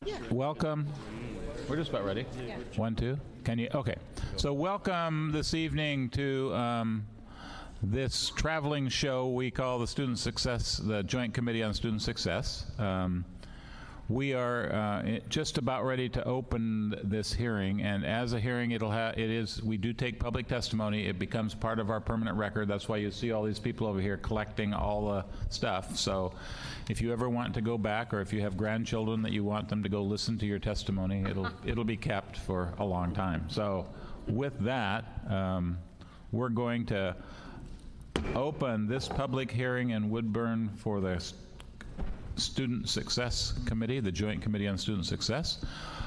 Welcome. We're just about ready. Yeah. 1, 2. Can you? Okay. So welcome this evening to this traveling show we call the Student Success, the Joint Committee on Student Success. We are just about ready to open this hearing, and as a hearing, we do take public testimony. It becomes part of our permanent record. That's why you see all these people over here collecting all the stuff. So if you ever want to go back, or if you have grandchildren that you want them to go listen to your testimony, it'll be kept for a long time. So with that, we're going to open this public hearing in Woodburn for the Student Success Committee, the Joint Committee on Student Success.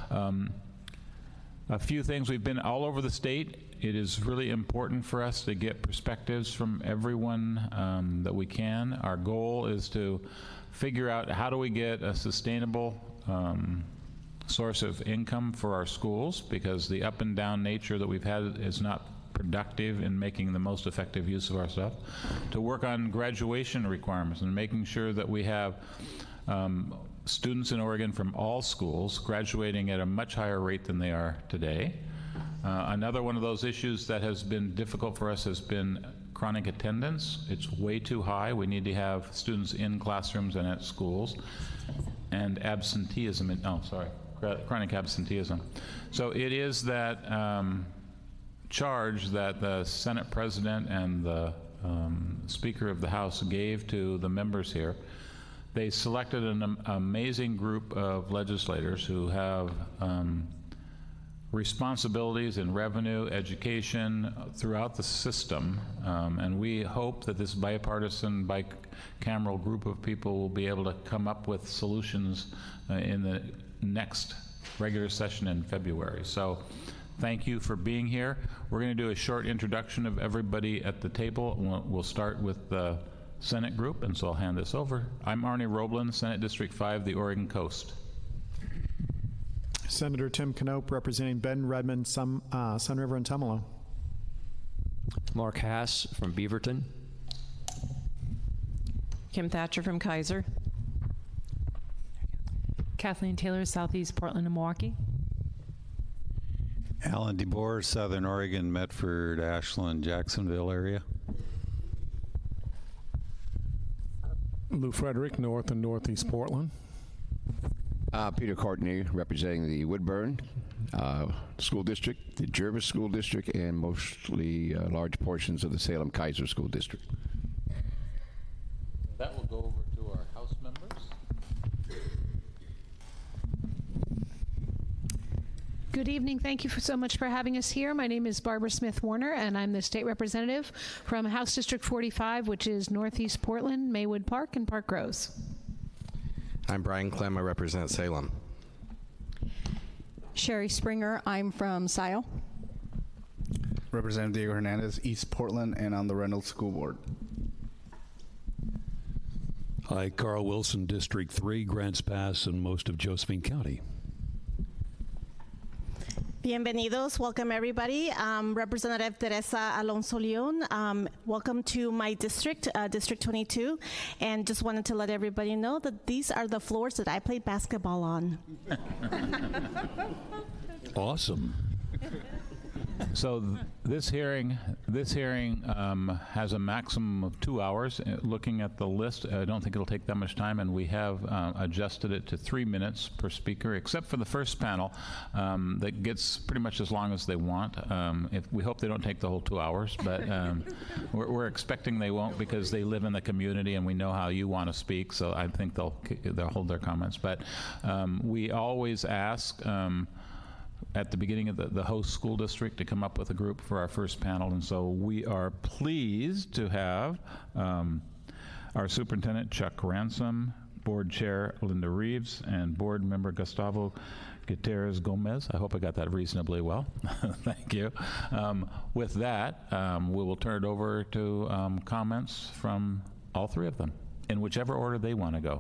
A few things. We've been all over the state. It is really important for us to get perspectives from everyone that we can. Our goal is to figure out how do we get a sustainable source of income for our schools, because the up and down nature that we've had is not productive in making the most effective use of our stuff, to work on graduation requirements and making sure that we have students in Oregon from all schools graduating at a much higher rate than they are today. Another one of those issues that has been difficult for us has been chronic attendance. It's way too high. We need to have students in classrooms and at schools. And absenteeism, chronic absenteeism. So it is that charge that the Senate President and the Speaker of the House gave to the members here. They selected an amazing group of legislators who have responsibilities in revenue, education, throughout the system, and we hope that this bipartisan, bicameral group of people will be able to come up with solutions in the next regular session in February. So thank you for being here. We're going to do a short introduction of everybody at the table. We'll start with the Senate group, and so I'll hand this over. I'm Arnie Roeblen, Senate District 5, the Oregon Coast. Senator Tim Knope, representing Bend, Redmond, Sun River, and Tumalo. Mark Hass from Beaverton. Kim Thatcher from Kaiser. Kathleen Taylor, Southeast Portland and Milwaukee. Alan DeBoer, Southern Oregon, Medford, Ashland, Jacksonville area. Lou Frederick, North and Northeast Portland. Peter Courtney, representing the Woodburn School District, the Jervis School District, and mostly large portions of the Salem Kaiser School District. That will go over to our House members. Good evening. Thank you so much for having us here. My name is Barbara Smith Warner, and I'm the state representative from House District 45, which is Northeast Portland, Maywood Park, and Park Rose. I'm Brian Clem. I represent Salem. Sherry Springer. I'm from Sile. Representative Diego Hernandez, East Portland, and on the Reynolds School Board. Hi, Carl Wilson, District 3, Grants Pass, and most of Josephine County. Bienvenidos. Welcome, everybody. Representative Teresa Alonso Leon. Welcome to my district, District 22. And just wanted to let everybody know that these are the floors that I played basketball on. Awesome. So this hearing has a maximum of 2 hours. Looking at the list, I don't think it'll take that much time, and we have adjusted it to 3 minutes per speaker, except for the first panel that gets pretty much as long as they want. We hope they don't take the whole 2 hours, but we're expecting they won't, because they live in the community and we know how you want to speak, so I think they'll hold their comments. But we always ask at the beginning of the host school district to come up with a group for our first panel, and so we are pleased to have our superintendent Chuck Ransom, board chair Linda Reeves, and board member Gustavo Gutierrez Gomez. I hope I got that reasonably well. Thank you. With that, we will turn it over to comments from all three of them in whichever order they want to go.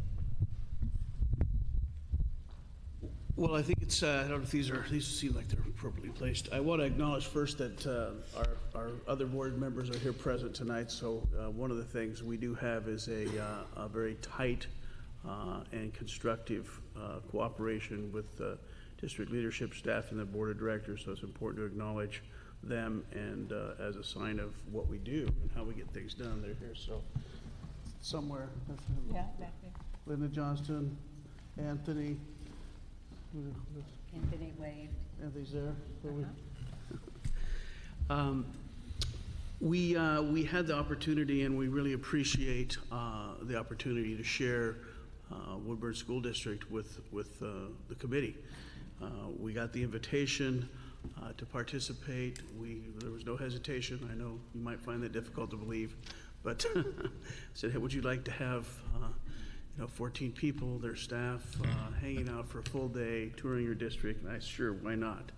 Well, I think it's, I don't know if these seem like they're appropriately placed. I want to acknowledge first that our other board members are here present tonight. So one of the things we do have is a very tight and constructive cooperation with district leadership, staff, and the board of directors. So it's important to acknowledge them, and as a sign of what we do and how we get things done. They're here, so somewhere. Yeah, back there. Linda Johnston, Anthony. Anthony waved. Anthony's there. We had the opportunity, and we really appreciate the opportunity to share Woodburn School District with the committee. We got the invitation to participate. There was no hesitation. I know you might find that difficult to believe, but said, hey, would you like to have 14 people, their staff, hanging out for a full day, touring your district? And I said, sure, why not?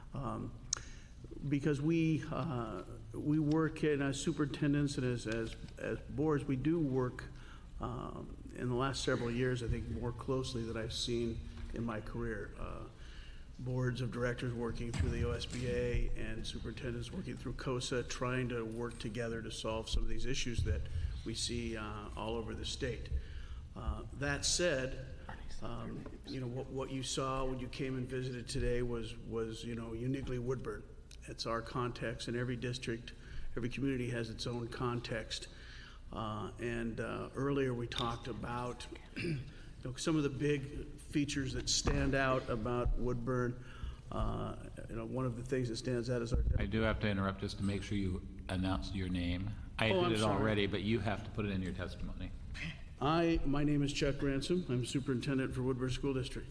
Because we work as superintendents and as boards, we do work in the last several years, I think, more closely than I've seen in my career. Boards of directors working through the OSBA and superintendents working through COSA, trying to work together to solve some of these issues that we see all over the state. That said, what you saw when you came and visited today was uniquely Woodburn. It's our context, and every district, every community has its own context. Earlier we talked about some of the big features that stand out about Woodburn. One of the things that stands out is our... I do have to interrupt just to make sure you announce your name. I I'm did it sorry. already, but you have to put it in your testimony. My name is Chuck Ransom. I'm superintendent for Woodburn School District.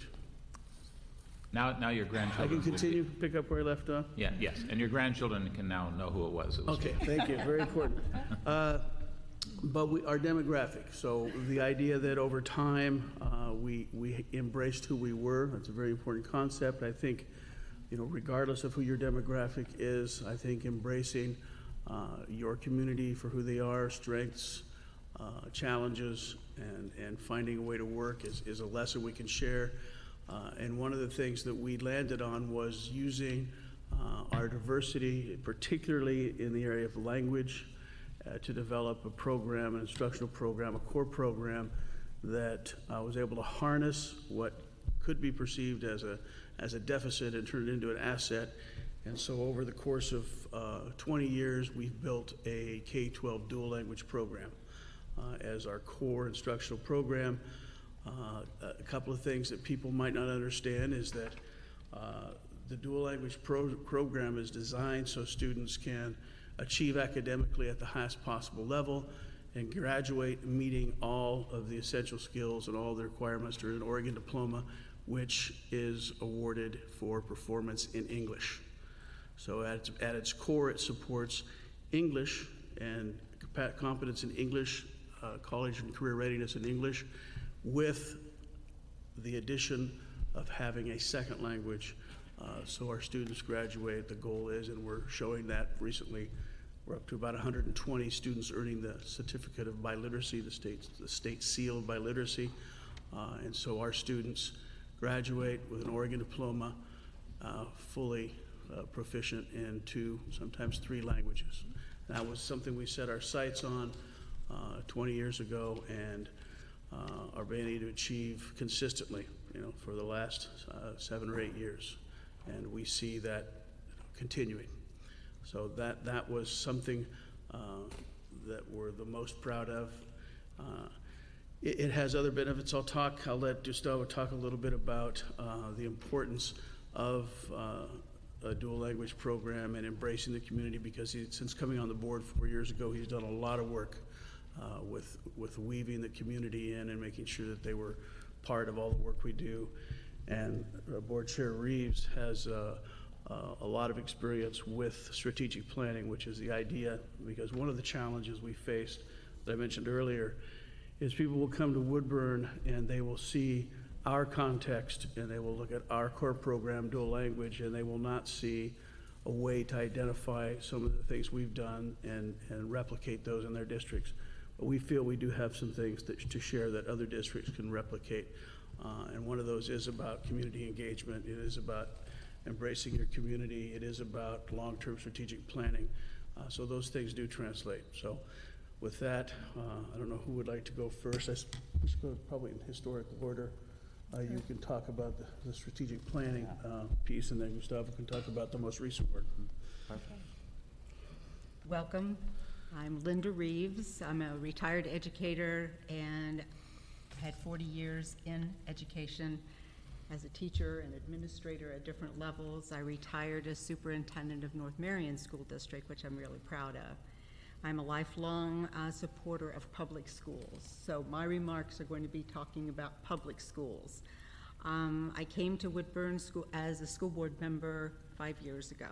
Now your grandchildren. I can will be- continue, pick up where I left off? Yeah, yes, and your grandchildren can now know who it was. Okay, thank you, very important. But our demographic, so the idea that over time we embraced who we were, that's a very important concept. I think, regardless of who your demographic is, I think embracing your community for who they are, strengths, challenges, and finding a way to work is a lesson we can share. And one of the things that we landed on was using our diversity, particularly in the area of language, to develop a program, an instructional program, a core program that was able to harness what could be perceived as a deficit and turn it into an asset. And so over the course of 20 years, we've built a K-12 dual language program as our core instructional program. A couple of things that people might not understand is that the dual language program is designed so students can achieve academically at the highest possible level and graduate meeting all of the essential skills and all the requirements to earn an Oregon diploma, which is awarded for performance in English. So at its core, it supports English and competence in English, college and career readiness in English, with the addition of having a second language. So our students graduate, the goal is, and we're showing that recently, we're up to about 120 students earning the certificate of biliteracy, the state seal of biliteracy. And so our students graduate with an Oregon diploma, fully proficient in 2, sometimes 3 languages. That was something we set our sights on 20 years ago, and are beginning to achieve consistently, for the last 7 or 8 years. And we see that continuing. So that was something that we're the most proud of. It has other benefits. I'll let Gustavo talk a little bit about the importance of a dual language program and embracing the community, because since coming on the board 4 years ago, he's done a lot of work with weaving the community in and making sure that they were part of all the work we do. And Board Chair Reeves has a lot of experience with strategic planning, which is the idea, because one of the challenges we faced that I mentioned earlier is people will come to Woodburn and they will see our context and they will look at our core program, dual language, and they will not see a way to identify some of the things we've done and replicate those in their districts. But we feel we do have some things to share that other districts can replicate. And one of those is about community engagement. It is about embracing your community. It is about long-term strategic planning. So those things do translate. So With that, I don't know who would like to go first. Let's go probably in historical order. You can talk about the strategic planning piece, and then Gustavo can talk about the most recent work. Welcome. I'm Linda Reeves. I'm a retired educator and had 40 years in education as a teacher and administrator at different levels. I retired as superintendent of North Marion School District, which I'm really proud of. I'm a lifelong supporter of public schools, so my remarks are going to be talking about public schools. I came to Woodburn School as a school board member 5 years ago.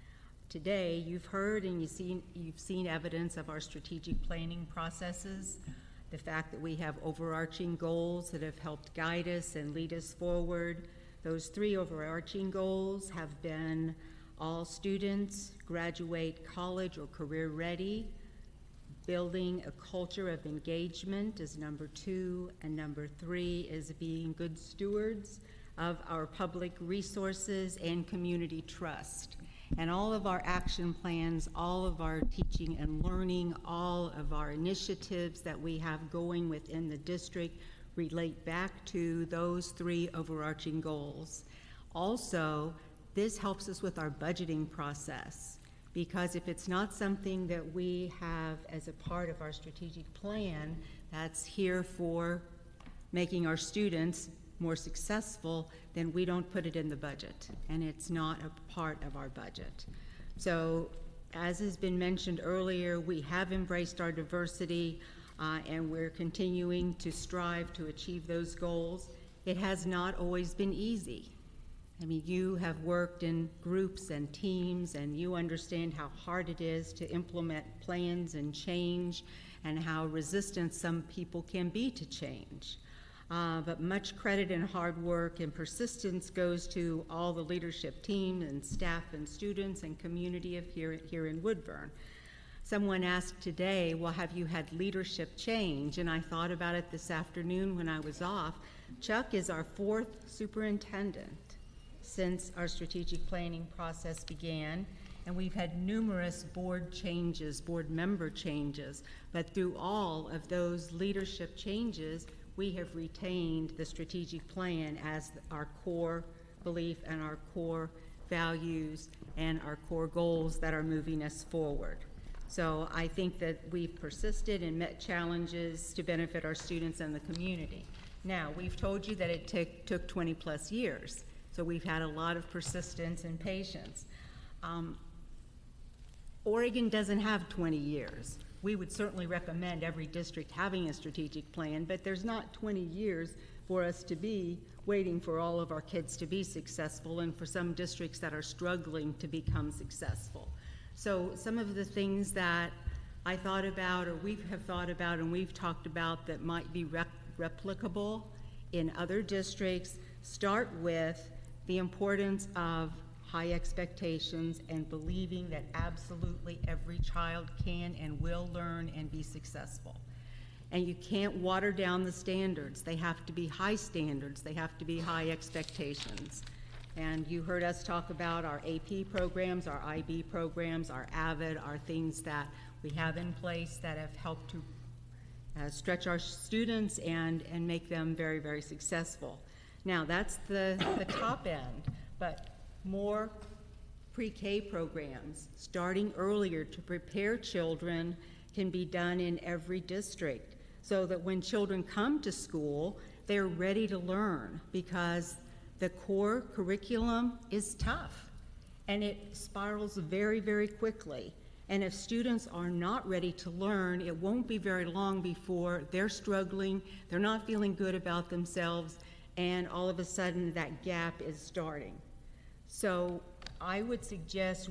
Today, you've heard and you've seen evidence of our strategic planning processes, the fact that we have overarching goals that have helped guide us and lead us forward. Those 3 overarching goals have been all students graduate college or career ready, building a culture of engagement is number 2, and number 3 is being good stewards of our public resources and community trust. And all of our action plans, all of our teaching and learning, all of our initiatives that we have going within the district relate back to those 3 overarching goals. Also, this helps us with our budgeting process, because if it's not something that we have as a part of our strategic plan that's here for making our students more successful, then we don't put it in the budget, and it's not a part of our budget. So, as has been mentioned earlier, we have embraced our diversity, and we're continuing to strive to achieve those goals. It has not always been easy. I mean, you have worked in groups and teams, and you understand how hard it is to implement plans and change, and how resistant some people can be to change. But much credit and hard work and persistence goes to all the leadership team and staff and students and community of here in Woodburn. Someone asked today, well, have you had leadership change? And I thought about it this afternoon when I was off. Chuck is our 4th superintendent since our strategic planning process began, and we've had numerous board changes, board member changes, but through all of those leadership changes, we have retained the strategic plan as our core belief and our core values and our core goals that are moving us forward. So I think that we've persisted and met challenges to benefit our students and the community. Now, we've told you that it took 20 plus years, so we've had a lot of persistence and patience. Oregon doesn't have 20 years. We would certainly recommend every district having a strategic plan, but there's not 20 years for us to be waiting for all of our kids to be successful, and for some districts that are struggling to become successful. So some of the things that I thought about, or we have thought about, and we've talked about that might be replicable in other districts, start with the importance of high expectations and believing that absolutely every child can and will learn and be successful. And you can't water down the standards. They have to be high standards. They have to be high expectations. And you heard us talk about our AP programs, our IB programs, our AVID, our things that we have in place that have helped to stretch our students and make them very, very successful. Now, that's the top end, but more pre-K programs, starting earlier to prepare children, can be done in every district, so that when children come to school, they're ready to learn, because the core curriculum is tough, and it spirals very, very quickly. And if students are not ready to learn, it won't be very long before they're struggling, they're not feeling good about themselves, and all of a sudden that gap is starting. So we would suggest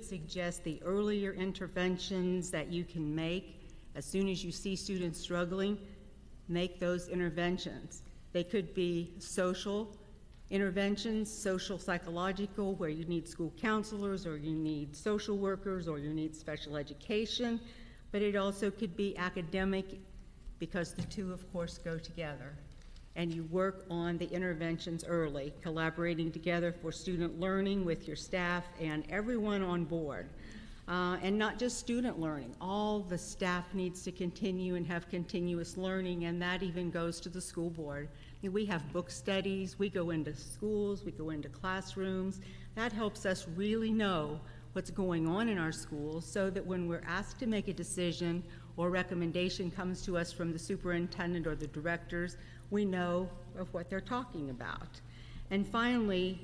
the earlier interventions that you can make as soon as you see students struggling, make those interventions. They could be social interventions, social psychological, where you need school counselors, or you need social workers, or you need special education, but it also could be academic, because the two, of course, go together. And you work on the interventions early, collaborating together for student learning with your staff and everyone on board. And not just student learning. All the staff needs to continue and have continuous learning, and that even goes to the school board. I mean, we have book studies, we go into schools, we go into classrooms. That helps us really know what's going on in our schools so that when we're asked to make a decision or recommendation comes to us from the superintendent or the directors, we know of what they're talking about. And finally,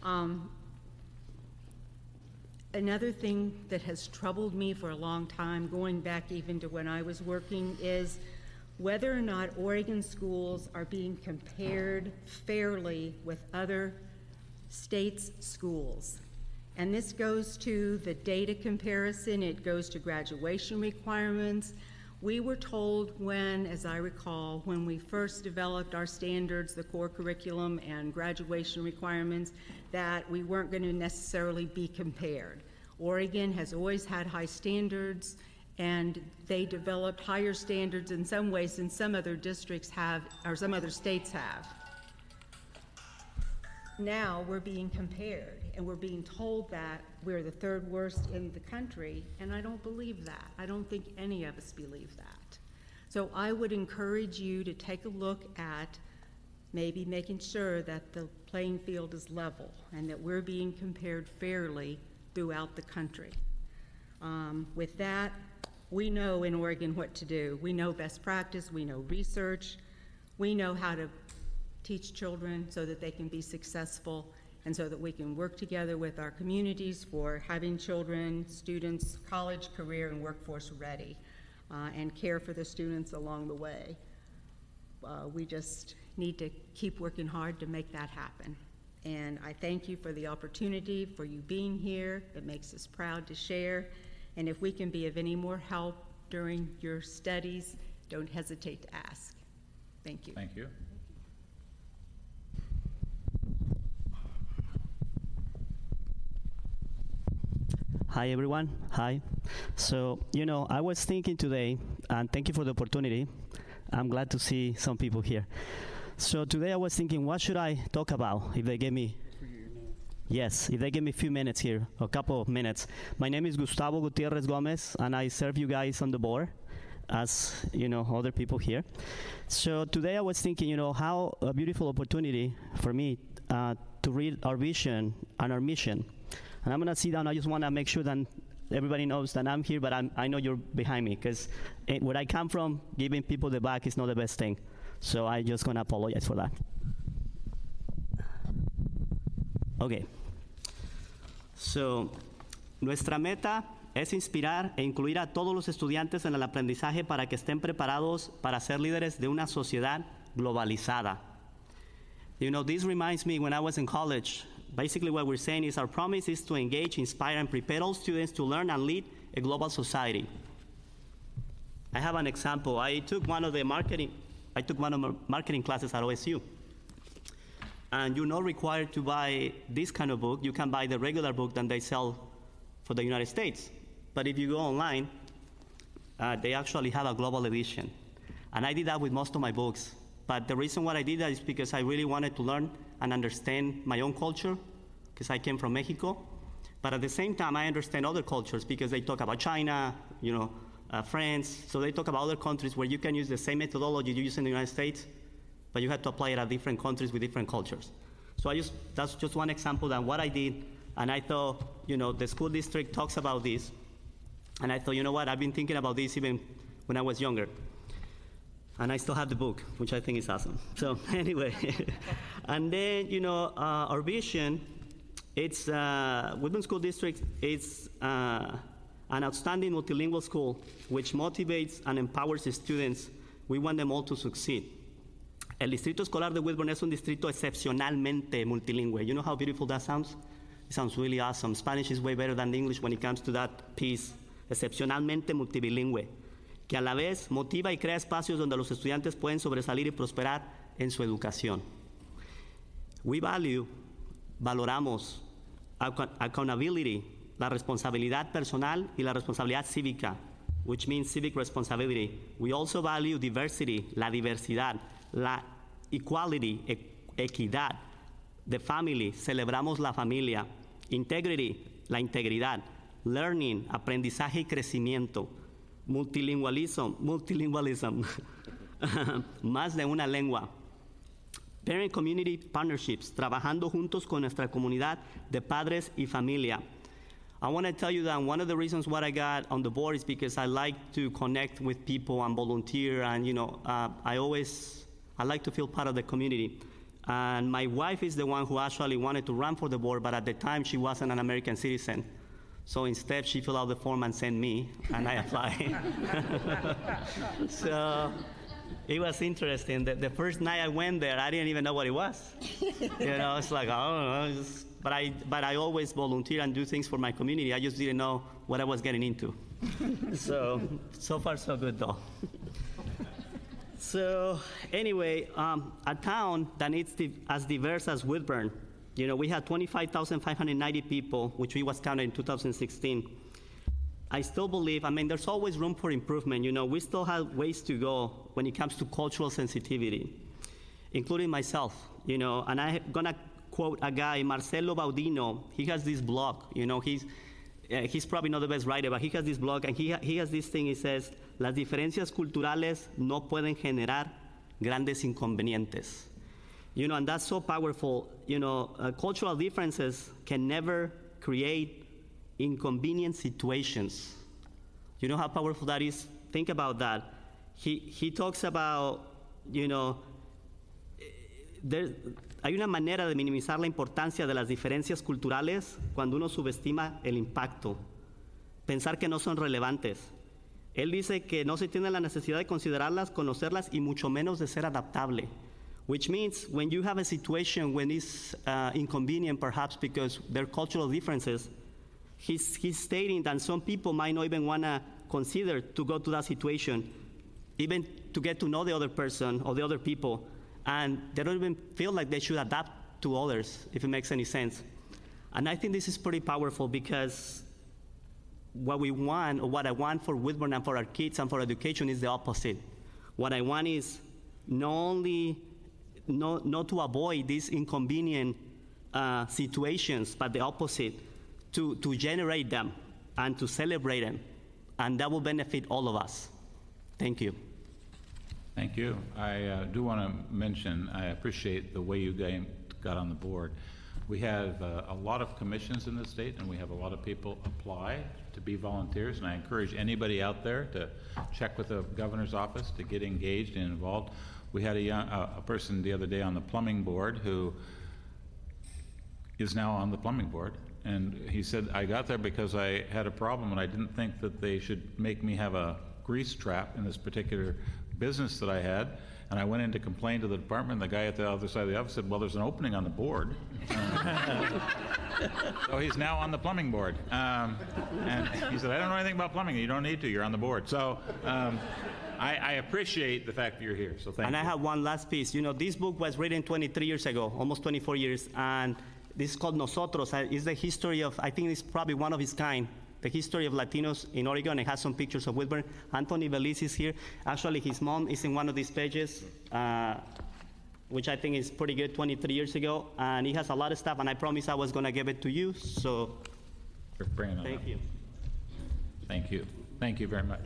another thing that has troubled me for a long time, going back even to when I was working, is whether or not Oregon schools are being compared fairly with other states' schools. And this goes to the data comparison, it goes to graduation requirements. We were told when, as I recall, when we first developed our standards, the core curriculum and graduation requirements, that we weren't going to necessarily be compared. Oregon has always had high standards, and they developed higher standards in some ways than some other districts have, or some other states have. Now we're being compared, and we're being told that we're the third worst in the country, and I don't believe that. I don't think any of us believe that. So I would encourage you to take a look at maybe making sure that the playing field is level and that we're being compared fairly throughout the country. With that, we know in Oregon what to do. We know best practice, we know research, we know how to teach children so that they can be successful and so that we can work together with our communities for having children, students, college, career, and workforce ready, and care for the students along the way. We just need to keep working hard to make that happen. And I thank you for the opportunity, for you being here. It makes us proud to share. And if we can be of any more help during your studies, don't hesitate to ask. Thank you. Thank you. Hi, everyone. Hi. So, I was thinking today, and thank you for the opportunity. I'm glad to see some people here. So today I was thinking, what should I talk about if they give me... Yes, if they give me a few minutes here, a couple of minutes. My name is Gustavo Gutierrez Gomez, and I serve you guys on the board, as, other people here. So today I was thinking, how a beautiful opportunity for me to read our vision and our mission. And I'm going to sit down. I just want to make sure that everybody knows that I'm here, but I know you're behind me, because where I come from, giving people the back is not the best thing. So I'm just going to apologize for that. Okay. So, nuestra meta es inspirar e incluir a todos los estudiantes en el aprendizaje para que estén preparados para ser líderes de una sociedad globalizada. This reminds me when I was in college. Basically what we're saying is our promise is to engage, inspire, and prepare all students to learn and lead a global society. I have an example. I took one of marketing classes at OSU. And you're not required to buy this kind of book. You can buy the regular book that they sell for the United States. But if you go online, they actually have a global edition. And I did that with most of my books. But the reason why I did that is because I really wanted to learn and understand my own culture, because I came from Mexico. But at the same time, I understand other cultures because they talk about China, France. So they talk about other countries where you can use the same methodology you use in the United States, but you have to apply it at different countries with different cultures. So that's just one example of what I did. And I thought, the school district talks about this. And I thought, what, I've been thinking about this even when I was younger. And I still have the book, which I think is awesome. So anyway, and then, our vision, it's Woodburn School District is an outstanding multilingual school which motivates and empowers the students. We want them all to succeed. El Distrito Escolar de Woodburn es un distrito excepcionalmente multilingüe. You know how beautiful that sounds? It sounds really awesome. Spanish is way better than English when it comes to that piece. Excepcionalmente multilingüe, que a la vez motiva y crea espacios donde los estudiantes pueden sobresalir y prosperar en su educación. Valoramos accountability, la responsabilidad personal y la responsabilidad cívica, which means civic responsibility. We also value diversity, la diversidad, la equality, equidad, the family, celebramos la familia, integrity, la integridad, learning, aprendizaje y crecimiento, multilingualism, más de una lengua, parent community partnerships, trabajando juntos con nuestra comunidad de padres y familia. I want to tell you that one of the reasons why I got on the board is because I like to connect with people and volunteer, and I like to feel part of the community. And my wife is the one who actually wanted to run for the board, but at the time she wasn't an American citizen. So instead she filled out the form and sent me, and I applied. So it was interesting. The first night I went there, I didn't even know what it was. It's like, I don't know. But I always volunteer and do things for my community. I just didn't know what I was getting into. So far so good though. So anyway, a town that is as diverse as Woodburn, we had 25,590 people, which we was counted in 2016. I still believe, there's always room for improvement. We still have ways to go when it comes to cultural sensitivity, including myself, and I'm gonna quote a guy, Marcelo Baudino. He has this blog, he's probably not the best writer, but he has this blog, and he has this thing. He says, las diferencias culturales no pueden generar grandes inconvenientes. And that's so powerful. Cultural differences can never create inconvenient situations. You know how powerful that is? Think about that. He talks about, hay una manera de minimizar la importancia de las diferencias culturales cuando uno subestima el impacto, pensar que no son relevantes. Él dice que no se tiene la necesidad de considerarlas, conocerlas y mucho menos de ser adaptable, which means when you have a situation when it's inconvenient perhaps because there are cultural differences, he's stating that some people might not even want to consider to go to that situation, even to get to know the other person or the other people, and they don't even feel like they should adapt to others, if it makes any sense. And I think this is pretty powerful because what we want, or what I want for Woodburn and for our kids and for education is the opposite. What I want is not to avoid these inconvenient situations, but the opposite, to generate them and to celebrate them, and that will benefit all of us. Thank you. Thank you. I do want to mention, I appreciate the way you got on the board. We have a lot of commissions in the state, and we have a lot of people apply to be volunteers, and I encourage anybody out there to check with the governor's office to get engaged and involved. We had a person the other day on the plumbing board who is now on the plumbing board, and he said, I got there because I had a problem and I didn't think that they should make me have a grease trap in this particular business that I had, and I went in to complain to the department. The guy at the other side of the office said, well, there's an opening on the board. So he's now on the plumbing board. And he said, I don't know anything about plumbing. You don't need to. You're on the board. So I appreciate the fact that you're here. So thank you. And I have one last piece. This book was written 23 years ago, almost 24 years, and this is called Nosotros. It's the history of, I think it's probably one of its kind, the history of Latinos in Oregon. It has some pictures of Woodburn. Anthony Belize is here. Actually, his mom is in one of these pages, which I think is pretty good, 23 years ago. And he has a lot of stuff, and I promised I was going to give it to you. So thank you. Thank you. Thank you very much.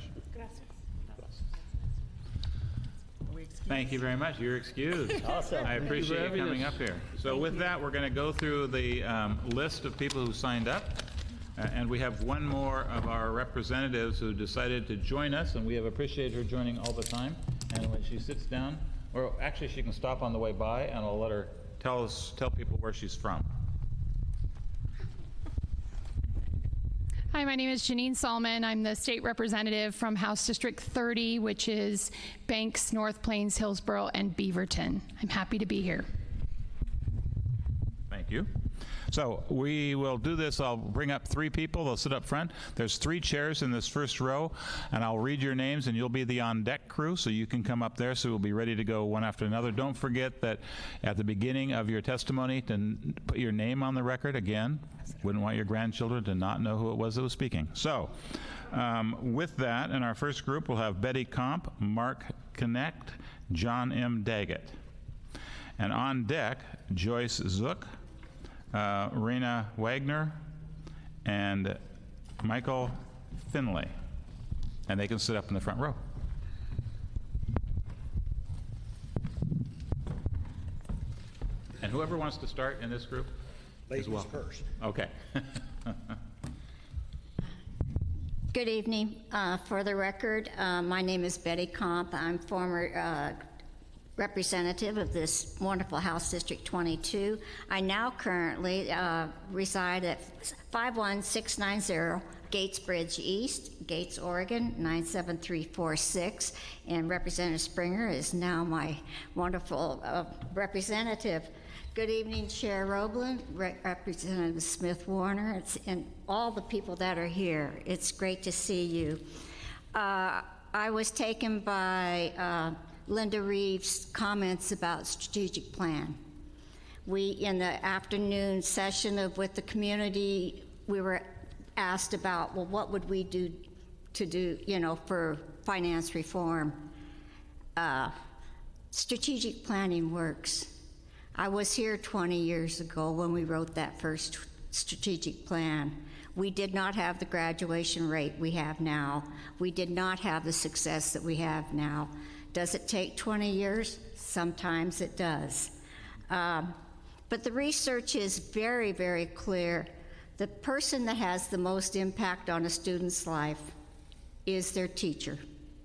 Thank you very much. You're excused. Awesome. I appreciate you coming up here. So with that, we're going to go through the list of people who signed up. And we have one more of our representatives who decided to join us, and we have appreciated her joining all the time. And when she sits down, or actually she can stop on the way by, and I'll let her tell people where she's from. Hi, my name is Janine Solomon. I'm the state representative from House District 30, which is Banks, North Plains, Hillsborough, and Beaverton. I'm happy to be here. Thank you. So we will do this. I'll bring up three people. They'll sit up front. There's 3 chairs in this first row, and I'll read your names, and you'll be the on-deck crew, so you can come up there, so we'll be ready to go one after another. Don't forget that at the beginning of your testimony to put your name on the record again. Wouldn't want your grandchildren to not know who it was that was speaking. So with that, in our first group, we'll have Betty Comp, Mark Connect, John M. Daggett. And on deck, Joyce Zook, Rena Wagner, and Michael Finley. And they can sit up in the front row. And whoever wants to start in this group is welcome. First. Okay. Good evening. For the record, my name is Betty Comp. I'm former representative of this wonderful House District 22. I now currently reside at 51690 Gates Bridge East, Gates, Oregon, 97346. And Representative Springer is now my wonderful representative. Good evening, Chair Roblin, Representative Smith Warner, and all the people that are here. It's great to see you. I was taken by Linda Reeves' comments about strategic plan. We, in the afternoon session with the community, we were asked about, well, what would we do for finance reform? Strategic planning works. I was here 20 years ago when we wrote that first strategic plan. We did not have the graduation rate we have now. We did not have the success that we have now. Does it take 20 years? Sometimes it does. But the research is very, very clear. The person that has the most impact on a student's life is their teacher.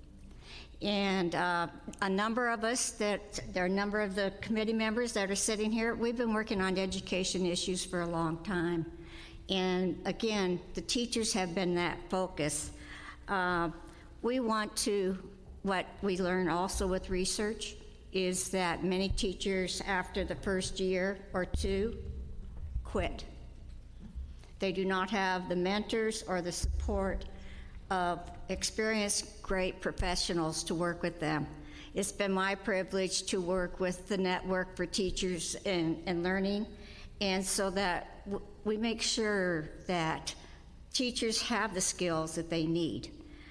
And a number of us, there are a number of the committee members that are sitting here, we've been working on education issues for a long time. And again, the teachers have been that focus. We want to, what we learn also with research is that many teachers after the first year or two quit. They do not have the mentors or the support of experienced, great professionals to work with them. It's been my privilege to work with the Network for Teachers and Learning, and so that we make sure that teachers have the skills that they need.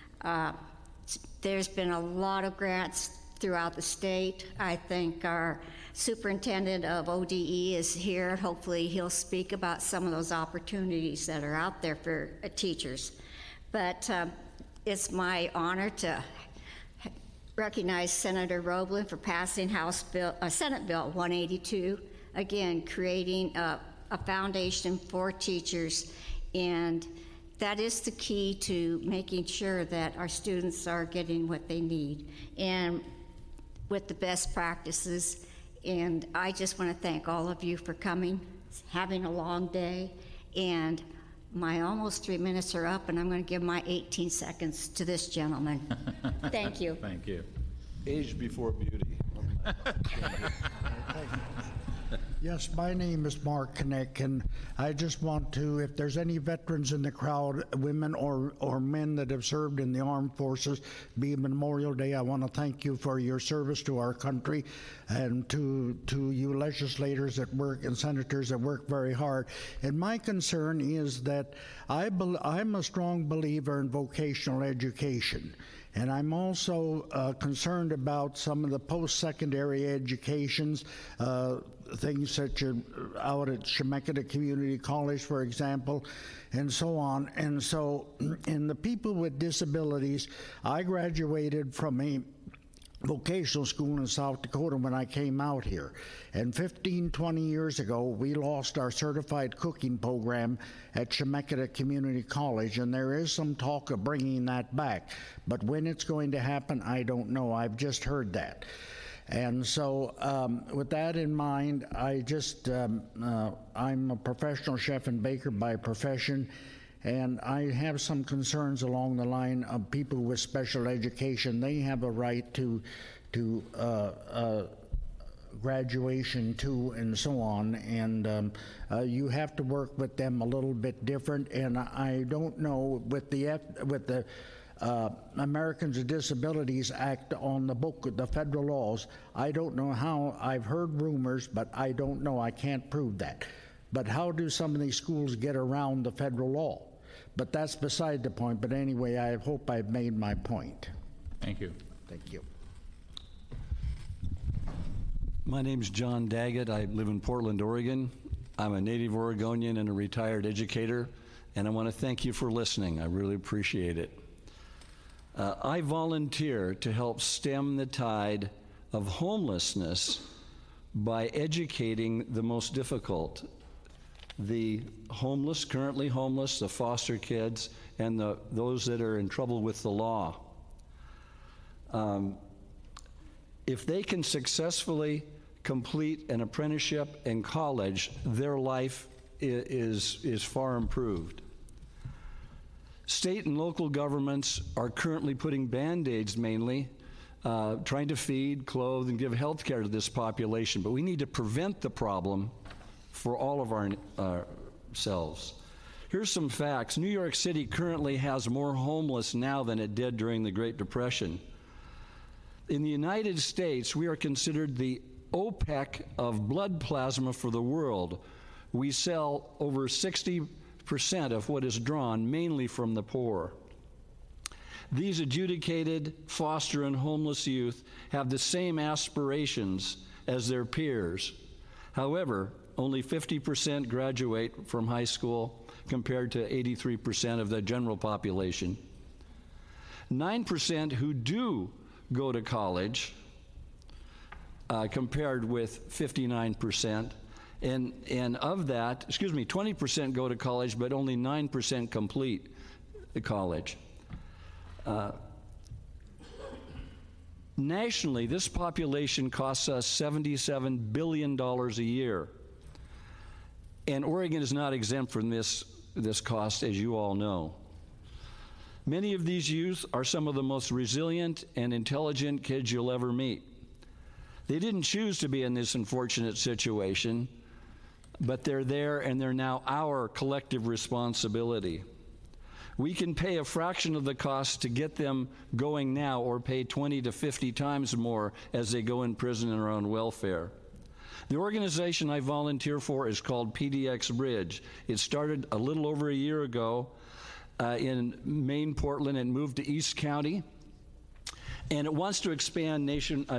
There's been a lot of grants throughout the state. I think our superintendent of ODE is here. Hopefully he'll speak about some of those opportunities that are out there for teachers. But it's my honor to recognize Senator Roblin for passing Senate Bill 182, again, creating a foundation for teachers. And that is the key to making sure that our students are getting what they need and with the best practices. And I just want to thank all of you for coming, having a long day, and my almost 3 minutes are up, and I'm going to give my 18 seconds to this gentleman. Thank you. Thank you. Age before beauty. Yes, my name is Mark Knick, and I just want to, if there's any veterans in the crowd, women or men that have served in the armed forces, being Memorial Day, I want to thank you for your service to our country, and to you legislators that work and senators that work very hard. And my concern is that I'm a strong believer in vocational education. And I'm also concerned about some of the post-secondary educations, things such as out at Chemeketa Community College, for example, and so on. And so, in the people with disabilities, I graduated from a vocational school in South Dakota when I came out here. And 15, 20 years ago, we lost our certified cooking program at Chemeketa Community College, and there is some talk of bringing that back. But when it's going to happen, I don't know. I've just heard that. And so with that in mind, I just, I'm a professional chef and baker by profession, and I have some concerns along the line of people with special education. They have a right to graduation too, and so on, and you have to work with them a little bit different. And I don't know with the Americans with Disabilities Act on the book, the federal laws, I don't know how. I've heard rumors, but I don't know. I can't prove that. But how do some of these schools get around the federal law? But that's beside the point. But anyway, I hope I've made my point. Thank you. Thank you. My name's John Daggett. I live in Portland, Oregon. I'm a native Oregonian and a retired educator. and I want to thank you for listening. I really appreciate it. I volunteer to help stem the tide of homelessness by educating the most difficult, the homeless, currently homeless, the foster kids, and those that are in trouble with the law. If they can successfully complete an apprenticeship in college, their life is far improved. State and local governments are currently putting Band-Aids mainly, trying to feed, clothe, and give health care to this population, but we need to prevent the problem for all of ourselves. Here's some facts. New York City currently has more homeless now than it did during the Great Depression. In the United States, we are considered the OPEC of blood plasma for the world. We sell over 60% of what is drawn, mainly from the poor. These adjudicated foster and homeless youth have the same aspirations as their peers. However, only 50% graduate from high school compared to 83% of the general population. 9% who do go to college, compared with 59%. And of that, 20% go to college, but only 9% complete the college. Nationally, this population costs us $77 billion a year. And Oregon is not exempt from this cost, as you all know. Many of these youth are some of the most resilient and intelligent kids you'll ever meet. They didn't choose to be in this unfortunate situation, but they're there, and they're now our collective responsibility. We can pay a fraction of the cost to get them going now, or pay 20 to 50 times more as they go in prison and are on welfare. The organization I volunteer for is called PDX Bridge. It started a little over a year ago in Maine, Portland, and moved to East County. And it wants to expand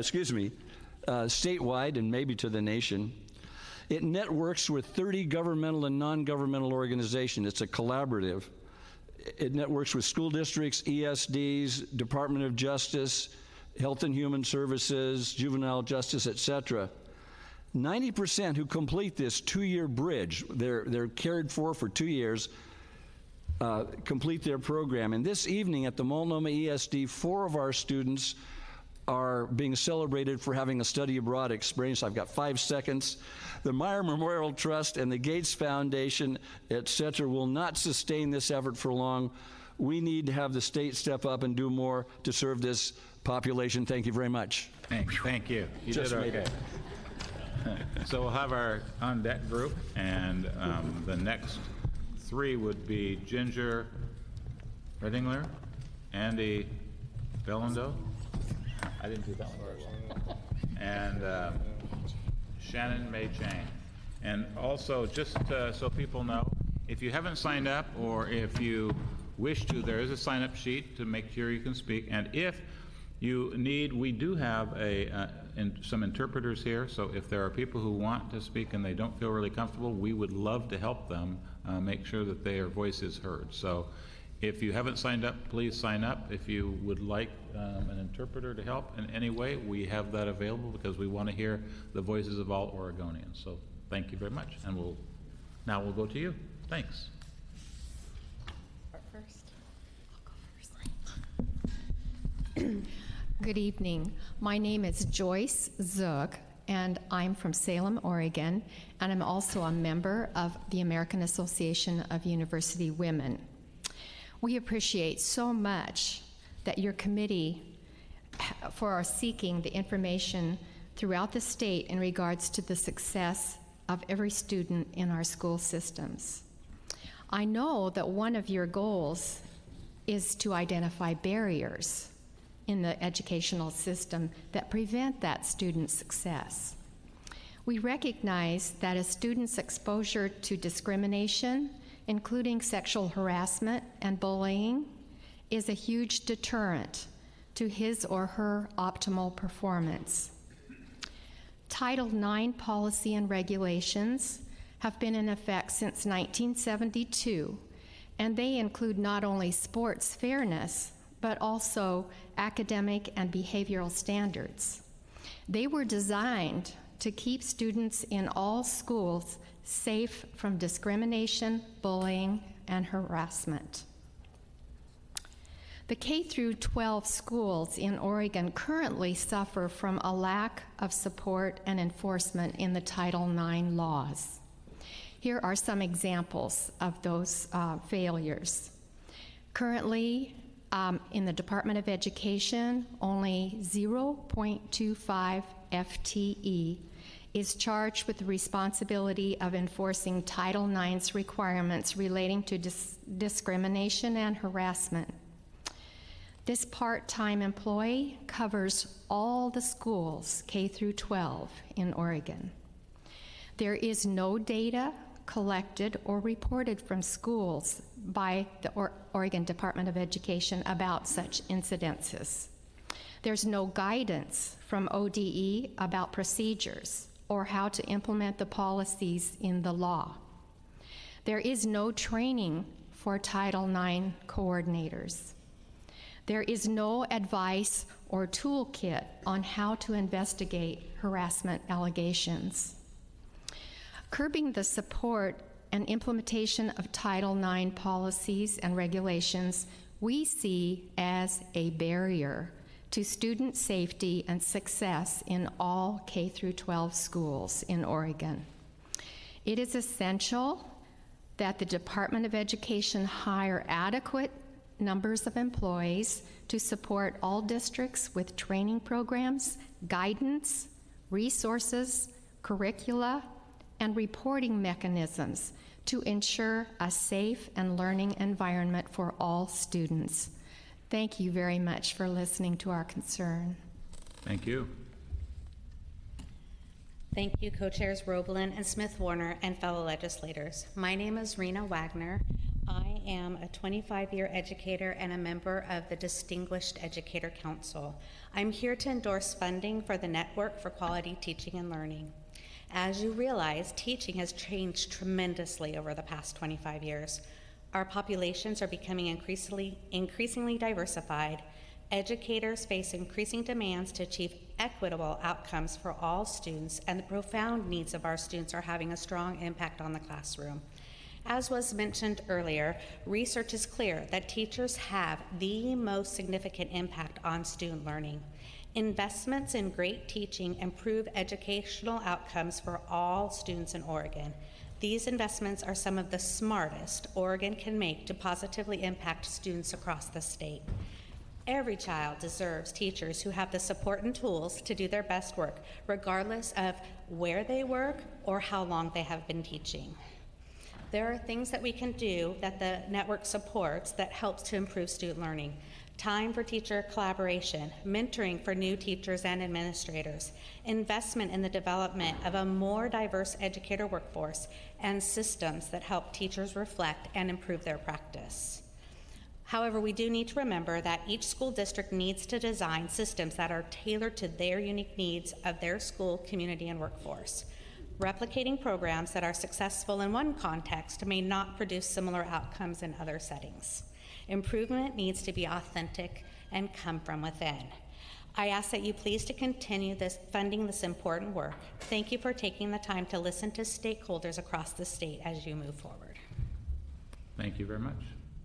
statewide and maybe to the nation. It networks with 30 governmental and non-governmental organizations. It's a collaborative. It networks with school districts, ESDs, Department of Justice, Health and Human Services, Juvenile Justice, etc. 90% who complete this 2-year bridge, they're cared for 2 years, complete their program. And this evening at the Multnomah ESD, 4 of our students are being celebrated for having a study abroad experience. I've got 5 seconds. The Meyer Memorial Trust and the Gates Foundation, etc., will not sustain this effort for long. We need to have the state step up and do more to serve this population. Thank you very much. Thank you. You Just did made okay. So we'll have our on-deck group, and the next 3 would be Ginger Redingler, Andy Bellendo. I didn't do that one very well. And Shannon May Chang. And also, just so people know, if you haven't signed up, or if you wish to, there is a sign-up sheet to make sure you can speak. And if you need, we do have some interpreters here, so if there are people who want to speak and they don't feel really comfortable, we would love to help them make sure that their voice is heard. So if you haven't signed up, please sign up. If you would like an interpreter to help in any way, we have that available, because we want to hear the voices of all Oregonians. So thank you very much. And now we'll go to you. Thanks. Good evening. My name is Joyce Zug, and I'm from Salem, Oregon, and I'm also a member of the American Association of University Women. We appreciate so much that your committee for our seeking the information throughout the state in regards to the success of every student in our school systems. I know that one of your goals is to identify barriers in the educational system that prevent that student's success. We recognize that a student's exposure to discrimination, including sexual harassment and bullying, is a huge deterrent to his or her optimal performance. Title IX policy and regulations have been in effect since 1972, and they include not only sports fairness, but also academic and behavioral standards. They were designed to keep students in all schools safe from discrimination, bullying, and harassment. The K-12 schools in Oregon currently suffer from a lack of support and enforcement in the Title IX laws. Here are some examples of those failures. Currently, in the Department of Education, only 0.25 FTE is charged with the responsibility of enforcing Title IX's requirements relating to discrimination and harassment. This part-time employee covers all the schools, K through 12, in Oregon. There is no data collected or reported from schools by the Oregon Department of Education about such incidences. There's no guidance from ODE about procedures or how to implement the policies in the law. There is no training for Title IX coordinators. There is no advice or toolkit on how to investigate harassment allegations. Curbing the support and implementation of Title IX policies and regulations we see as a barrier to student safety and success in all K-12 schools in Oregon. It is essential that the Department of Education hire adequate numbers of employees to support all districts with training programs, guidance, resources, curricula, and reporting mechanisms to ensure a safe and learning environment for all students. Thank you very much for listening to our concern. Thank you. Thank you, Co-Chairs Roblin and Smith-Warner and fellow legislators. My name is Rena Wagner. I am a 25-year educator and a member of the Distinguished Educator Council. I'm here to endorse funding for the Network for Quality Teaching and Learning. As you realize, teaching has changed tremendously over the past 25 years. Our populations are becoming increasingly diversified. Educators face increasing demands to achieve equitable outcomes for all students, and the profound needs of our students are having a strong impact on the classroom. As was mentioned earlier, research is clear that teachers have the most significant impact on student learning. Investments in great teaching improve educational outcomes for all students in Oregon. These investments are some of the smartest Oregon can make to positively impact students across the state. Every child deserves teachers who have the support and tools to do their best work, regardless of where they work or how long they have been teaching. There are things that we can do that the network supports that helps to improve student learning. Time for teacher collaboration, mentoring for new teachers and administrators, investment in the development of a more diverse educator workforce, and systems that help teachers reflect and improve their practice. However, we do need to remember that each school district needs to design systems that are tailored to their unique needs of their school, community, and workforce. Replicating programs that are successful in one context may not produce similar outcomes in other settings. Improvement needs to be authentic and come from within. I ask that you please to continue funding this important work. Thank you for taking the time to listen to stakeholders across the state as you move forward. Thank you very much.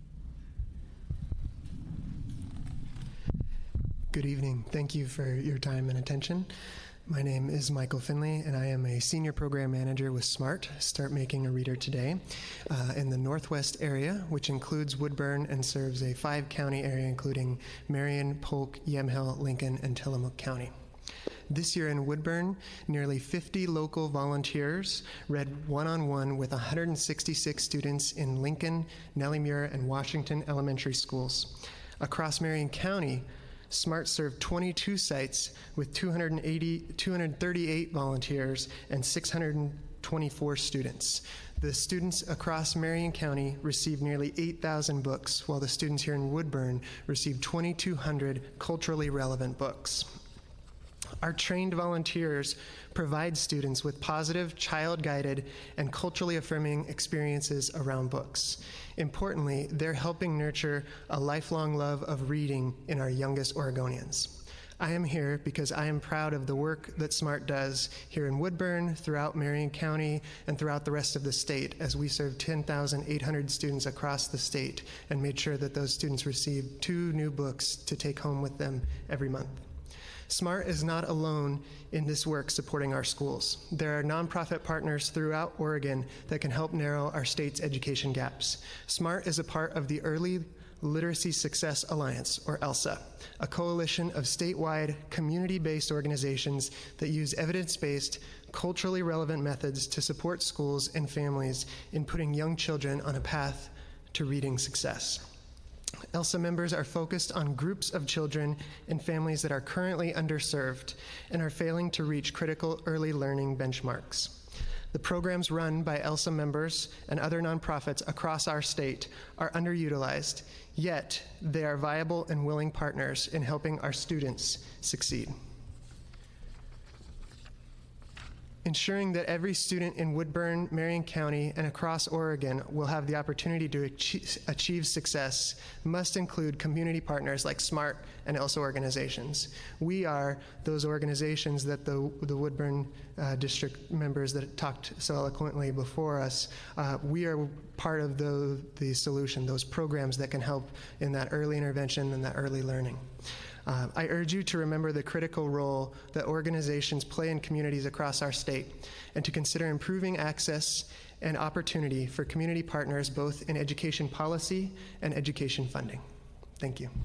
Good evening. Thank you for your time and attention. My name is Michael Finley, and I am a senior program manager with SMART, Start Making a Reader Today, in the Northwest area, which includes Woodburn and serves a 5-county area, including Marion, Polk, Yamhill, Lincoln, and Tillamook County. This year in Woodburn, nearly 50 local volunteers read one-on-one with 166 students in Lincoln, Nellie-Muir, and Washington elementary schools. Across Marion County, SMART served 22 sites with 238 volunteers and 624 students. The students across Marion County received nearly 8,000 books, while the students here in Woodburn received 2,200 culturally relevant books. Our trained volunteers provide students with positive, child-guided, and culturally affirming experiences around books. Importantly, they're helping nurture a lifelong love of reading in our youngest Oregonians. I am here because I am proud of the work that SMART does here in Woodburn, throughout Marion County, and throughout the rest of the state as we serve 10,800 students across the state and made sure that those students received 2 new books to take home with them every month. SMART is not alone in this work supporting our schools. There are nonprofit partners throughout Oregon that can help narrow our state's education gaps. SMART is a part of the Early Literacy Success Alliance, or ELSA, a coalition of statewide, community-based organizations that use evidence-based, culturally relevant methods to support schools and families in putting young children on a path to reading success. ELSA members are focused on groups of children and families that are currently underserved and are failing to reach critical early learning benchmarks. The programs run by ELSA members and other nonprofits across our state are underutilized, yet they are viable and willing partners in helping our students succeed. Ensuring that every student in Woodburn, Marion County, and across Oregon will have the opportunity to achieve success must include community partners like SMART and ELSA organizations. We are those organizations that the Woodburn district members that talked so eloquently before us, we are part of the solution, those programs that can help in that early intervention and that early learning. I urge you to remember the critical role that organizations play in communities across our state and to consider improving access and opportunity for community partners both in education policy and education funding. Thank you.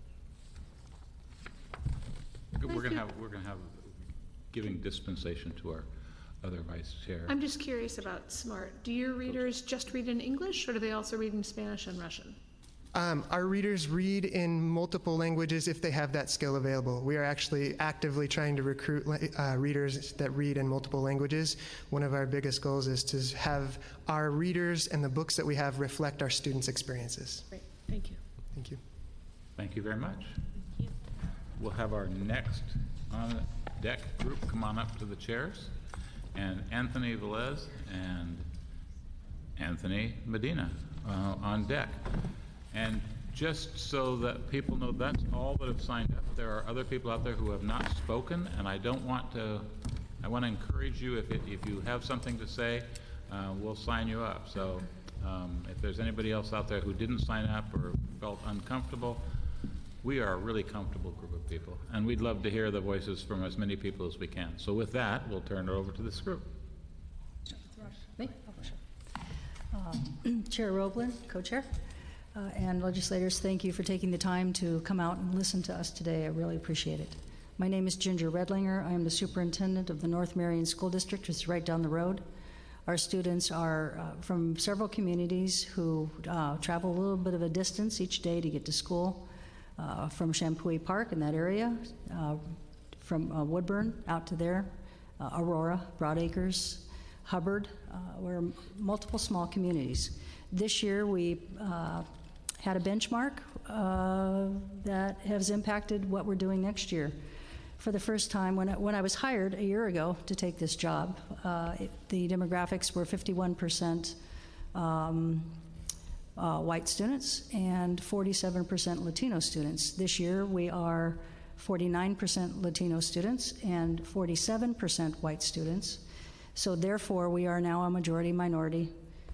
We're going to have giving dispensation to our other vice chair. I'm just curious about SMART. Do your readers just read in English, or do they also read in Spanish and Russian? Our readers read in multiple languages if they have that skill available. We are actually actively trying to recruit readers that read in multiple languages. One of our biggest goals is to have our readers and the books that we have reflect our students' experiences. Great. Thank you. Thank you. Thank you very much. Thank you. We'll have our next on deck group come on up to the chairs, and Anthony Velez and Anthony Medina on deck. And just so that people know, that's all that have signed up. There are other people out there who have not spoken, and I want to encourage you, if you have something to say, we'll sign you up. So if there's anybody else out there who didn't sign up or felt uncomfortable, we are a really comfortable group of people, and we'd love to hear the voices from as many people as we can. So with that, we'll turn it over to this group. Chair Roblin, co-chair. And legislators, thank you for taking the time to come out and listen to us today. I really appreciate it. My name is Ginger Redlinger. I am the superintendent of the North Marion School District, which is right down the road. Our students are from several communities who travel a little bit of a distance each day to get to school, from Champoeg Park in that area, from Woodburn out to there, Aurora, Broadacres, Hubbard. We're multiple small communities. This year we had a benchmark that has impacted what we're doing next year. For the first time, when I was hired a year ago to take this job, the demographics were 51% white students and 47% Latino students. This year we are 49% Latino students and 47% white students. So therefore we are now a majority minority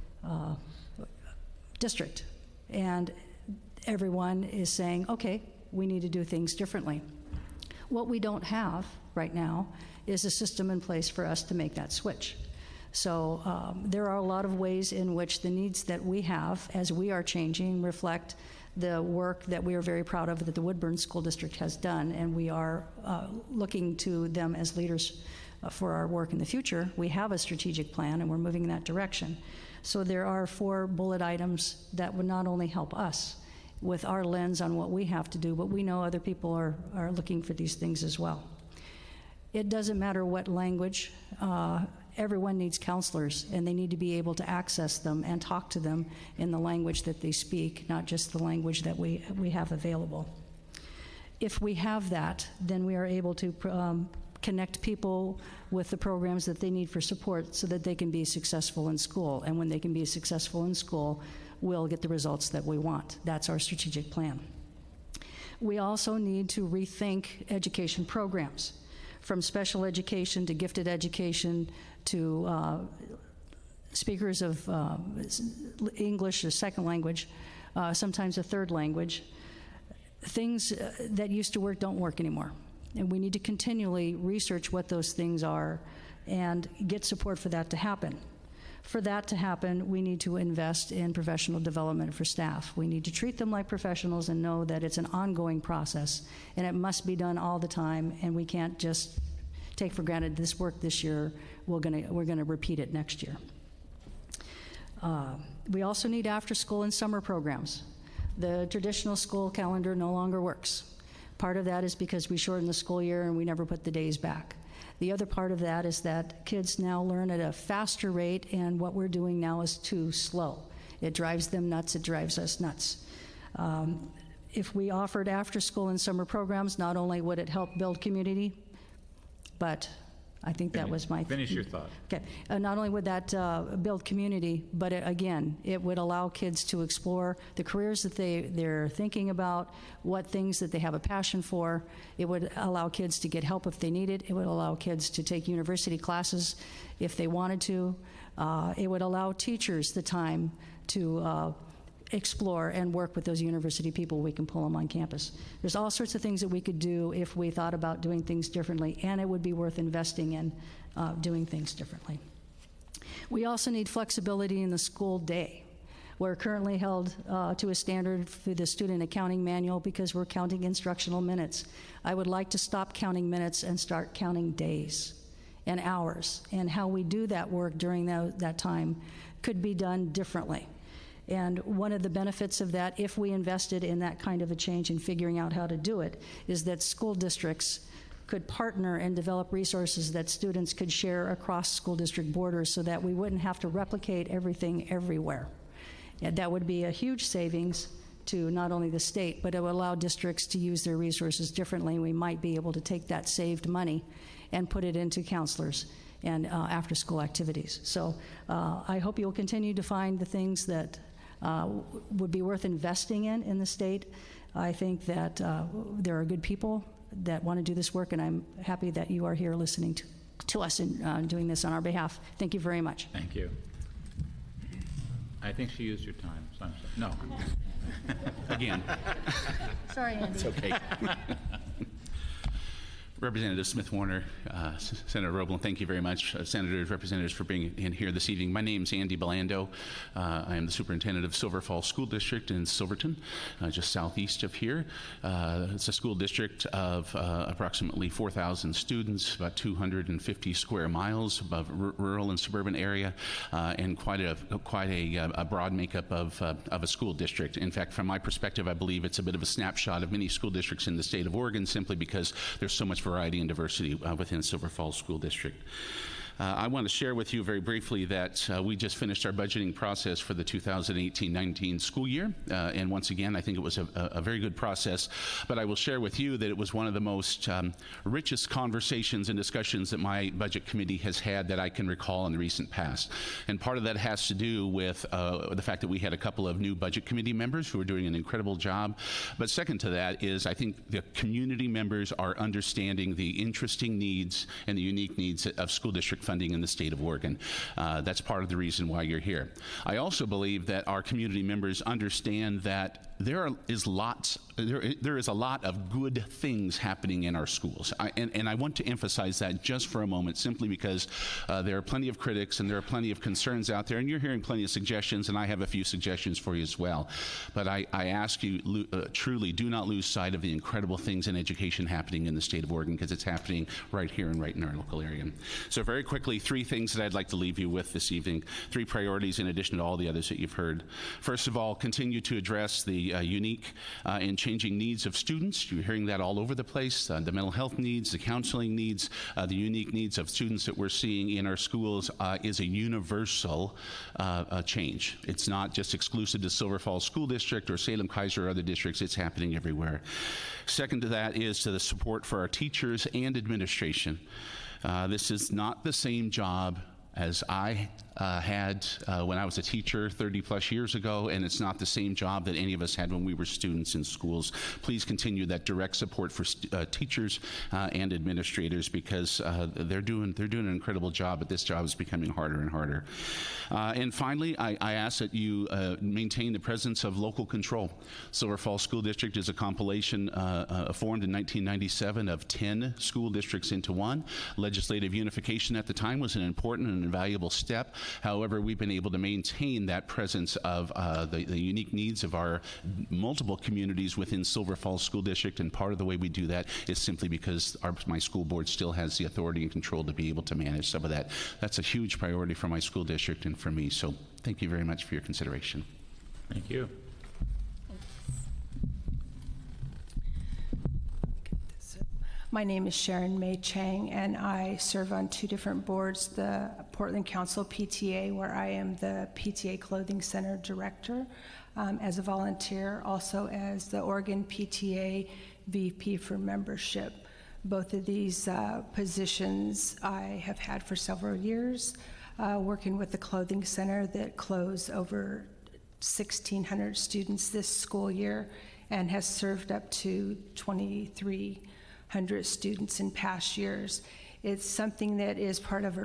district. And everyone is saying, okay, we need to do things differently. What we don't have right now is a system in place for us to make that switch. So there are a lot of ways in which the needs that we have as we are changing reflect the work that we are very proud of that the Woodburn School District has done, and we are looking to them as leaders for our work in the future. We have a strategic plan and we're moving in that direction. So there are 4 bullet items that would not only help us with our lens on what we have to do, but we know other people are looking for these things as well. It doesn't matter what language, everyone needs counselors, and they need to be able to access them and talk to them in the language that they speak, not just the language that we have available. If we have that, then we are able to connect people with the programs that they need for support so that they can be successful in school. And when they can be successful in school, we'll get the results that we want. That's our strategic plan. We also need to rethink education programs, from special education to gifted education to speakers of English as second language, sometimes a third language. Things that used to work don't work anymore. And we need to continually research what those things are and get support for that to happen. For that to happen, we need to invest in professional development for staff. We need to treat them like professionals and know that it's an ongoing process, and it must be done all the time, and we can't just take for granted this worked this year, we're gonna repeat it next year. We also need after-school and summer programs. The traditional school calendar no longer works. Part of that is because we shortened the school year and we never put the days back. The other part of that is that kids now learn at a faster rate, and what we're doing now is too slow. It drives them nuts, it drives us nuts. If we offered after-school and summer programs, not only would it help build community, but I think that was my... Finish your thought. Okay. Not only would that build community, but it would allow kids to explore the careers that they're thinking about, what things that they have a passion for. It would allow kids to get help if they need it. It would allow kids to take university classes if they wanted to. It would allow teachers the time to explore and work with those university people. We can pull them on campus. There's all sorts of things that we could do if we thought about doing things differently, and it would be worth investing in doing things differently. We also need flexibility in the school day. We're currently held to a standard through the student accounting manual because we're counting instructional minutes. I would like to stop counting minutes and start counting days and hours, and how we do that work during that time could be done differently. And one of the benefits of that, if we invested in that kind of a change in figuring out how to do it, is that school districts could partner and develop resources that students could share across school district borders so that we wouldn't have to replicate everything everywhere. And that would be a huge savings to not only the state, but it would allow districts to use their resources differently. We might be able to take that saved money and put it into counselors and after-school activities. So I hope you'll continue to find the things that would be worth investing in the state. I think that there are good people that want to do this work, and I'm happy that you are here listening to us and doing this on our behalf. Thank you very much. Thank you. I think she used your time. So no. Again. Sorry, Andy. It's okay. Representative Smith Warner, Senator Roeblen, thank you very much. Senators, representatives, for being in here this evening. My name's Andy Belando. I am the superintendent of Silver Falls School District in Silverton, just southeast of here. It's a school district of approximately 4,000 students, about 250 square miles above rural and suburban area, and quite a broad makeup of a school district. In fact, from my perspective, I believe it's a bit of a snapshot of many school districts in the state of Oregon, simply because there's so much variety and diversity within Silver Falls School District. I want to share with you very briefly that we just finished our budgeting process for the 2018-19 school year, and once again, I think it was a very good process, but I will share with you that it was one of the most richest conversations and discussions that my budget committee has had that I can recall in the recent past. And part of that has to do with the fact that we had a couple of new budget committee members who are doing an incredible job, but second to that is I think the community members are understanding the interesting needs and the unique needs of school district funding in the state of Oregon. That's part of the reason why you're here. I also believe that our community members understand that there is a lot of good things happening in our schools. And I want to emphasize that just for a moment, simply because there are plenty of critics and there are plenty of concerns out there, and you're hearing plenty of suggestions, and I have a few suggestions for you as well. But I ask you, truly, do not lose sight of the incredible things in education happening in the state of Oregon, because it's happening right here and right in our local area. So very quick quickly, 3 things that I'd like to leave you with this evening, 3 priorities in addition to all the others that you've heard. First of all, continue to address the unique and changing needs of students. You're hearing that all over the place, the mental health needs, the counseling needs, the unique needs of students that we're seeing in our schools is a universal change. It's not just exclusive to Silver Falls School District or Salem-Keizer or other districts. It's happening everywhere. Second to that is to the support for our teachers and administration. This is not the same job as I had when I was a teacher 30 plus years ago, and it's not the same job that any of us had when we were students in schools. Please continue that direct support for teachers and administrators, because they're doing an incredible job, but this job is becoming harder and harder. And finally, I ask that you maintain the presence of local control. Silver Falls School District is a compilation formed in 1997 of 10 school districts into one. Legislative unification at the time was an important and invaluable step. However, we've been able to maintain that presence of the unique needs of our multiple communities within Silver Falls School District, and part of the way we do that is simply because my school board still has the authority and control to be able to manage some of that. That's a huge priority for my school district and for me, so thank you very much for your consideration. Thank you. My name is Sharon May Chang, and I serve on 2 different boards, the Portland Council PTA, where I am the PTA Clothing Center Director as a volunteer, also as the Oregon PTA VP for membership. Both of these positions I have had for several years, working with the Clothing Center that closed over 1,600 students this school year and has served up to 2,300 students in past years. It's something that is part of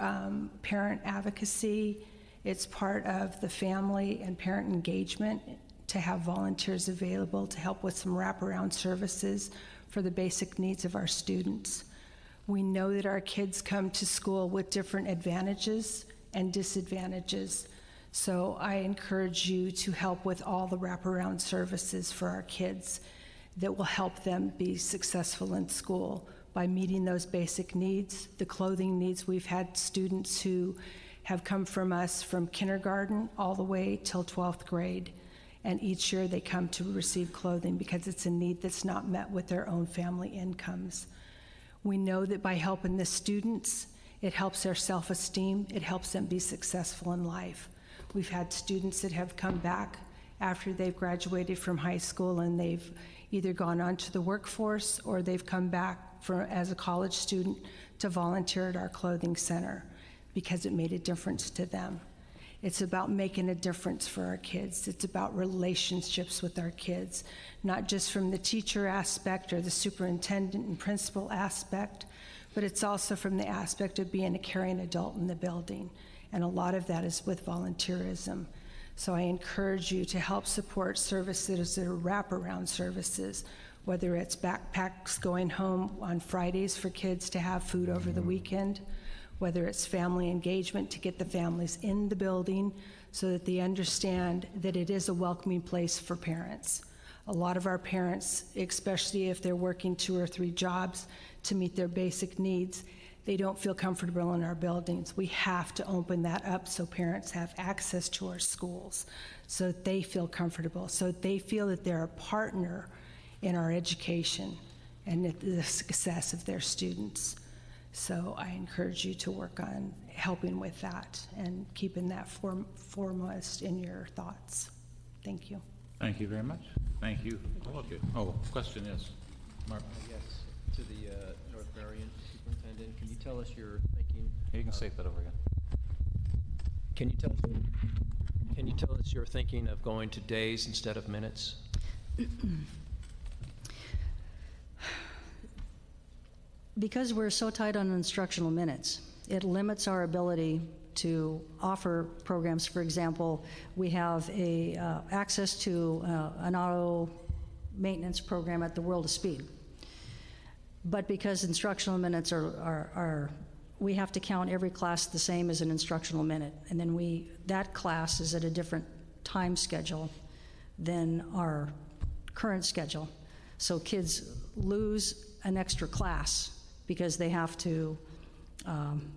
parent advocacy. It's part of the family and parent engagement to have volunteers available to help with some wraparound services for the basic needs of our students. We know that our kids come to school with different advantages and disadvantages. So I encourage you to help with all the wraparound services for our kids that will help them be successful in school by meeting those basic needs, the clothing needs. We've had students who have come from us from kindergarten all the way till 12th grade, and each year they come to receive clothing because it's a need that's not met with their own family incomes. We know that by helping the students, it helps their self-esteem, it helps them be successful in life. We've had students that have come back after they've graduated from high school and they've either gone on to the workforce or they've come back as a college student to volunteer at our clothing center because it made a difference to them. It's about making a difference for our kids. It's about relationships with our kids, not just from the teacher aspect or the superintendent and principal aspect, but it's also from the aspect of being a caring adult in the building. And a lot of that is with volunteerism. So I encourage you to help support services that are wraparound services, whether it's backpacks going home on Fridays for kids to have food over the weekend, whether it's family engagement to get the families in the building so that they understand that it is a welcoming place for parents. A lot of our parents, especially if they're working 2 or 3 jobs to meet their basic needs, they don't feel comfortable in our buildings. We have to open that up so parents have access to our schools, so that they feel comfortable, so that they feel that they're a partner in our education and the success of their students. So I encourage you to work on helping with that and keeping that foremost in your thoughts. Thank you. Thank you very much. Thank you, all of you. Oh, question is, Mark. Yes, to the North Marion Superintendent, can you tell us your thinking? You can say that over again. Can you tell us your thinking of going to days instead of minutes? Because we're so tight on instructional minutes, it limits our ability to offer programs. For example, we have access to an auto maintenance program at the World of Speed. But because instructional minutes we have to count every class the same as an instructional minute. And then that class is at a different time schedule than our current schedule. So kids lose an extra class because they have to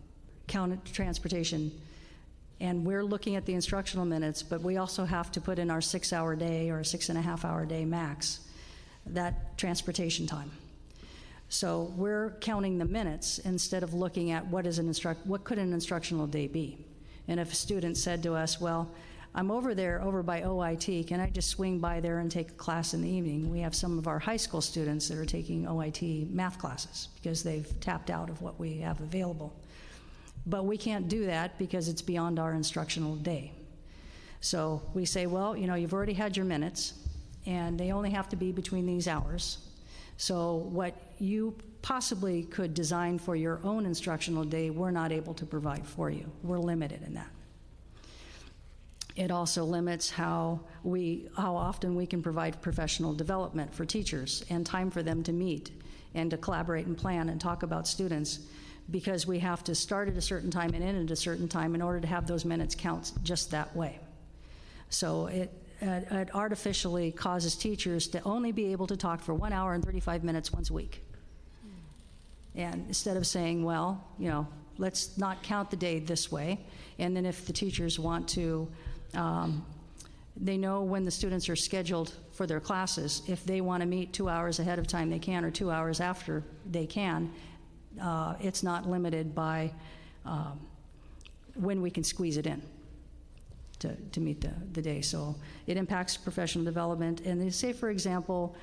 count transportation. And we're looking at the instructional minutes, but we also have to put in our 6-hour day or 6.5-hour day max, that transportation time. So we're counting the minutes instead of looking at what could an instructional day be. And if a student said to us, well, I'm over by OIT, can I just swing by there and take a class in the evening? We have some of our high school students that are taking OIT math classes because they've tapped out of what we have available. But we can't do that because it's beyond our instructional day. So we say, well, you've already had your minutes, and they only have to be between these hours. So what you possibly could design for your own instructional day, we're not able to provide for you. We're limited in that. It also limits how often we can provide professional development for teachers and time for them to meet and to collaborate and plan and talk about students, because we have to start at a certain time and end at a certain time in order to have those minutes count just that way. So it artificially causes teachers to only be able to talk for 1 hour and 35 minutes once a week. And instead of saying, well, let's not count the day this way, and then if the teachers want to, they know when the students are scheduled for their classes. If they want to meet 2 hours ahead of time, they can, or 2 hours after they can. It's not limited by when we can squeeze it in to meet the day. So it impacts professional development. And they say, for example,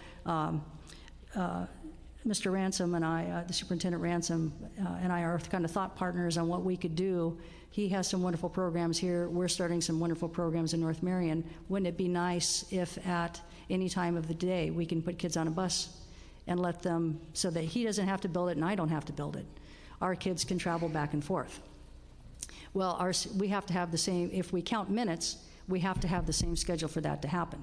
Mr. Ransom and I, the Superintendent Ransom and I are kind of thought partners on what we could do. He has some wonderful programs here. We're starting some wonderful programs in North Marion. Wouldn't it be nice if at any time of the day we can put kids on a bus and let them, so that he doesn't have to build it and I don't have to build it. Our kids can travel back and forth. Well, we have to have the same, if we count minutes, we have to have the same schedule for that to happen.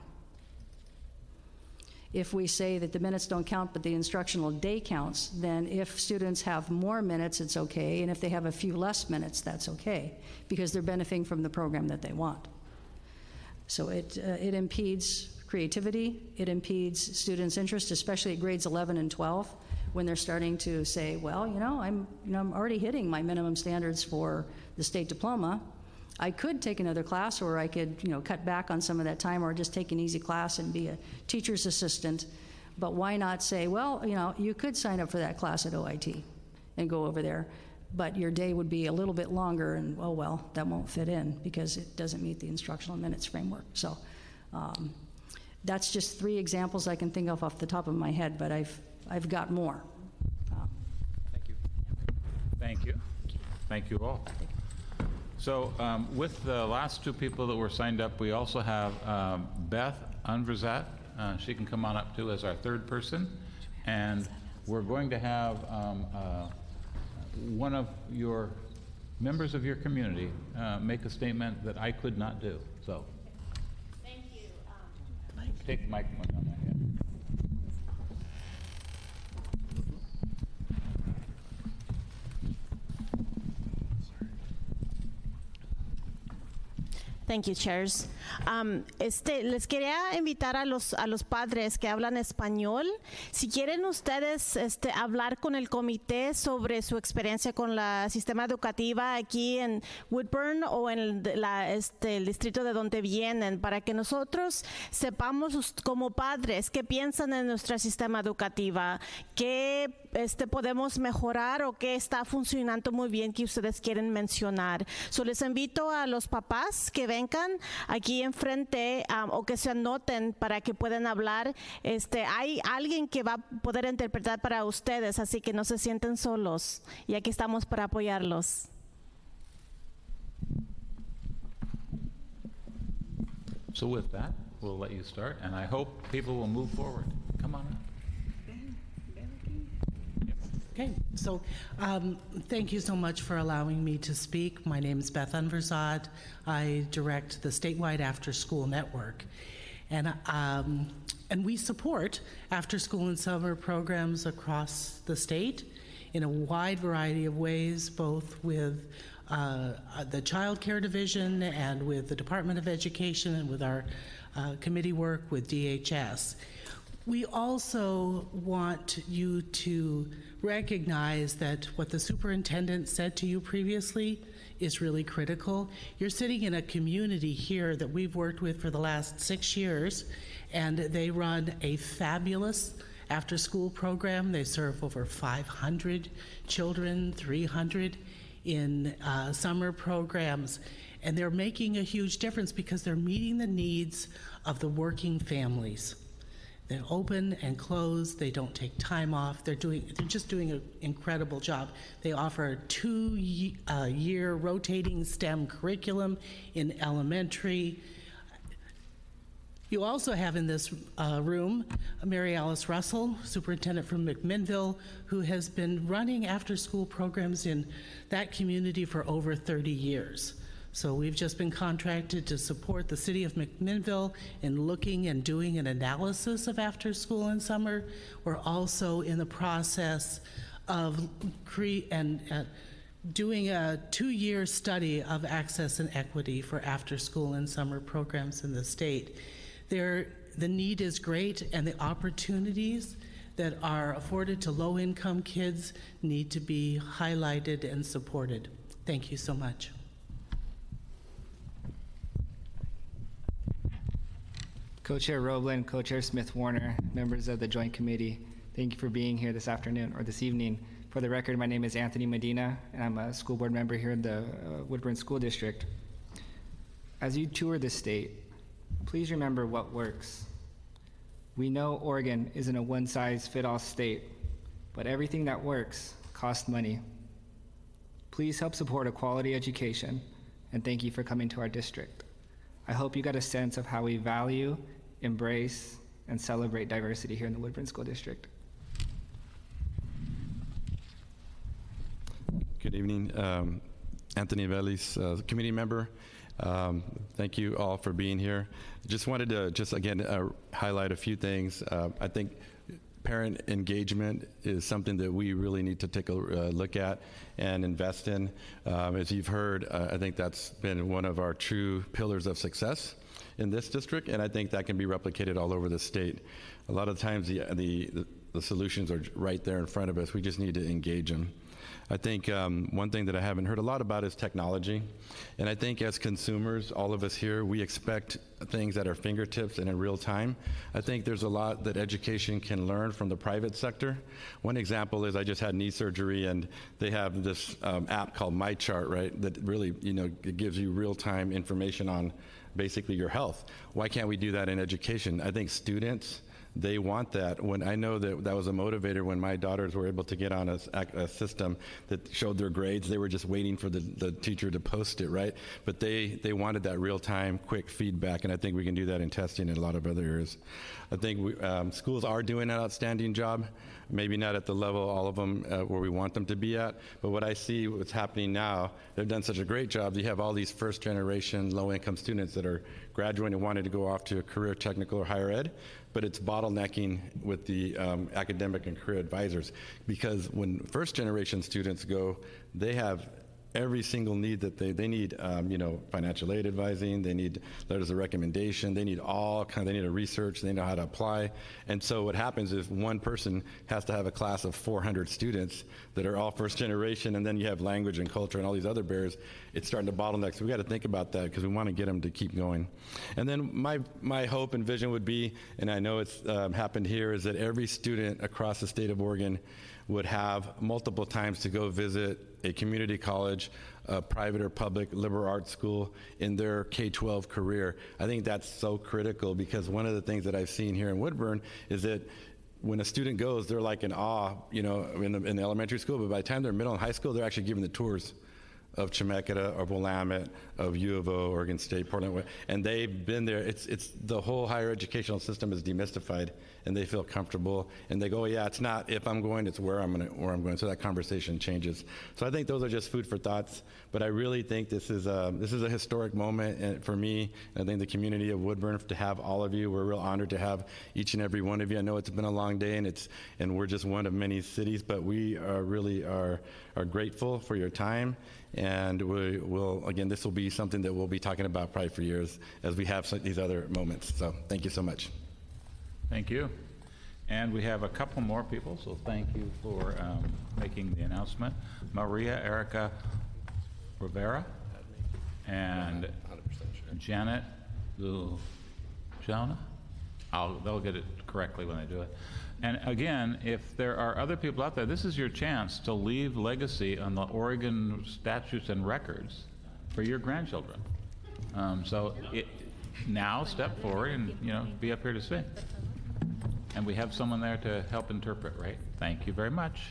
If we say that the minutes don't count but the instructional day counts, then if students have more minutes, it's okay, and if they have a few less minutes, that's okay, because they're benefiting from the program that they want. So it impedes creativity, it impedes students' interest, especially at grades 11 and 12, when they're starting to say, well, I'm already hitting my minimum standards for the state diploma. I could take another class, or I could, cut back on some of that time, or just take an easy class and be a teacher's assistant. But why not say, well, you could sign up for that class at OIT and go over there, but your day would be a little bit longer, and oh well, that won't fit in because it doesn't meet the instructional minutes framework. So that's just 3 examples I can think of off the top of my head, but I've got more. Thank you. Thank you. Thank you all. So with the last 2 people that were signed up, we also have Beth Unverzat. She can come on up too as our 3rd person. And we're going to have one of your members of your community make a statement that I could not do. So Thank you. take the microphone down there. Thank you, chairs. Les quería invitar a los padres que hablan español. Si quieren ustedes hablar con el comité sobre su experiencia con la sistema educativa aquí en Woodburn o en el distrito de donde vienen, para que nosotros sepamos como padres qué piensan en nuestro sistema educativa, qué podemos mejorar o qué está funcionando muy bien que ustedes quieren mencionar. So les invito a los papás que vengan aquí enfrente o que se anoten para que puedan hablar. Hay alguien que va a poder interpretar para ustedes, así que no se sienten solos y aquí estamos para apoyarlos. So with that, we'll let you start, and I hope people will move forward. Come on up. Okay, so thank you so much for allowing me to speak. My name is Beth Unverzad. I direct the statewide after-school network. And we support after-school and summer programs across the state in a wide variety of ways, both with the Child Care Division and with the Department of Education and with our committee work with DHS. We also want you to recognize that what the superintendent said to you previously is really critical. You're sitting in a community here that we've worked with for the last 6 years, and they run a fabulous after-school program. They serve over 500 children, 300 in summer programs, and they're making a huge difference because they're meeting the needs of the working families. They're open and closed. They don't take time off. They're just doing an incredible job. They offer a 2-year rotating STEM curriculum in elementary. You also have in this room Mary Alice Russell, superintendent from McMinnville, who has been running after-school programs in that community for over 30 years. So we've just been contracted to support the city of McMinnville in looking and doing an analysis of after school and summer. We're also in the process of doing a 2-year study of access and equity for after school and summer programs in the state. The need is great, and the opportunities that are afforded to low-income kids need to be highlighted and supported. Thank you so much. Co-Chair Roblin, Co-Chair Smith-Warner, members of the Joint Committee, thank you for being here this afternoon or this evening. For the record, my name is Anthony Medina, and I'm a school board member here in the Woodburn School District. As you tour the state, please remember what works. We know Oregon isn't a one-size-fits-all state, but everything that works costs money. Please help support a quality education, and thank you for coming to our district. I hope you got a sense of how we value, embrace, and celebrate diversity here in the Woodburn School District. Good evening. Anthony Velis, committee member. Thank you all for being here. Just wanted to again highlight a few things. I think parent engagement is something that we really need to take a look at and invest in. As you've heard, I think that's been one of our true pillars of success in this district, and I think that can be replicated all over the state. A lot of times the solutions are right there in front of us. We just need to engage them. I think one thing that I haven't heard a lot about is technology. And I think as consumers, all of us here, we expect things at our fingertips and in real time. I think there's a lot that education can learn from the private sector. One example is I just had knee surgery, and they have this app called MyChart, right, that really, it gives you real-time information on basically your health. Why can't we do that in education? I think students, they want that. When I know that was a motivator when my daughters were able to get on a system that showed their grades. They were just waiting for the teacher to post it, right? But they wanted that real-time, quick feedback, and I think we can do that in testing in a lot of other areas. I think schools are doing an outstanding job, maybe not at the level all of them where we want them to be at, but what I see what's happening now, they've done such a great job. You have all these first-generation low-income students that are graduating and wanting to go off to a career, technical, or higher ed, but it's bottlenecking with the academic and career advisors, because when first-generation students go, they have every single need that they need, financial aid advising, they need letters of recommendation, they need they need a research, they know how to apply. And so what happens is one person has to have a class of 400 students that are all first generation, and then you have language and culture and all these other barriers. It's starting to bottleneck, so we got to think about that because we want to get them to keep going. And then my hope and vision would be, and I know it's happened here, is that every student across the state of Oregon would have multiple times to go visit a community college, a private or public liberal arts school in their K-12 career. I think that's so critical, because one of the things that I've seen here in Woodburn is that when a student goes, they're like in awe, in the elementary school, but by the time they're middle and high school, they're actually giving the tours of Chemeketa, of Willamette, of U of O, Oregon State, Portland, and they've been there. It's the whole higher educational system is demystified, and they feel comfortable, and they go, yeah, it's not if I'm going, it's where I'm going. So that conversation changes. So I think those are just food for thoughts. But I really think this is a historic moment for me, and I think the community of Woodburn, to have all of you. We're real honored to have each and every one of you. I know it's been a long day, and we're just one of many cities, but we are grateful for your time. And we will, again, this will be something that we'll be talking about probably for years as we have these other moments. So thank you so much. Thank you. And we have a couple more people, so thank you for making the announcement. Maria Erica Rivera and Janet Lujana. They'll get it correctly when they do it. And again, if there are other people out there, this is your chance to leave legacy on the Oregon statutes and records for your grandchildren. Now step forward and be up here to speak. And we have someone there to help interpret, right? Thank you very much.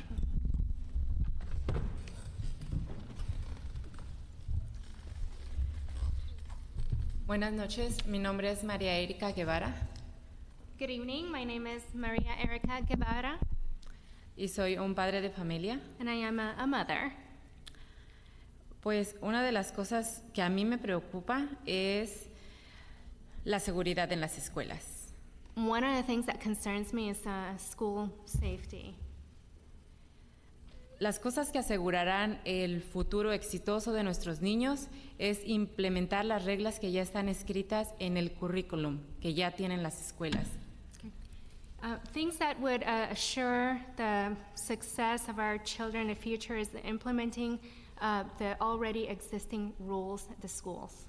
Buenas noches, mi nombre es María Erika Guevara. Good evening, my name is Maria Erica Guevara. Y soy un padre de familia. And I am a mother. Pues una de las cosas que a mí me preocupa es la seguridad en las escuelas. One of the things that concerns me is school safety. Las cosas que asegurarán el futuro exitoso de nuestros niños es implementar las reglas que ya están escritas en el currículum que ya tienen las escuelas. Things that would assure the success of our children in the future is implementing the already existing rules at the schools.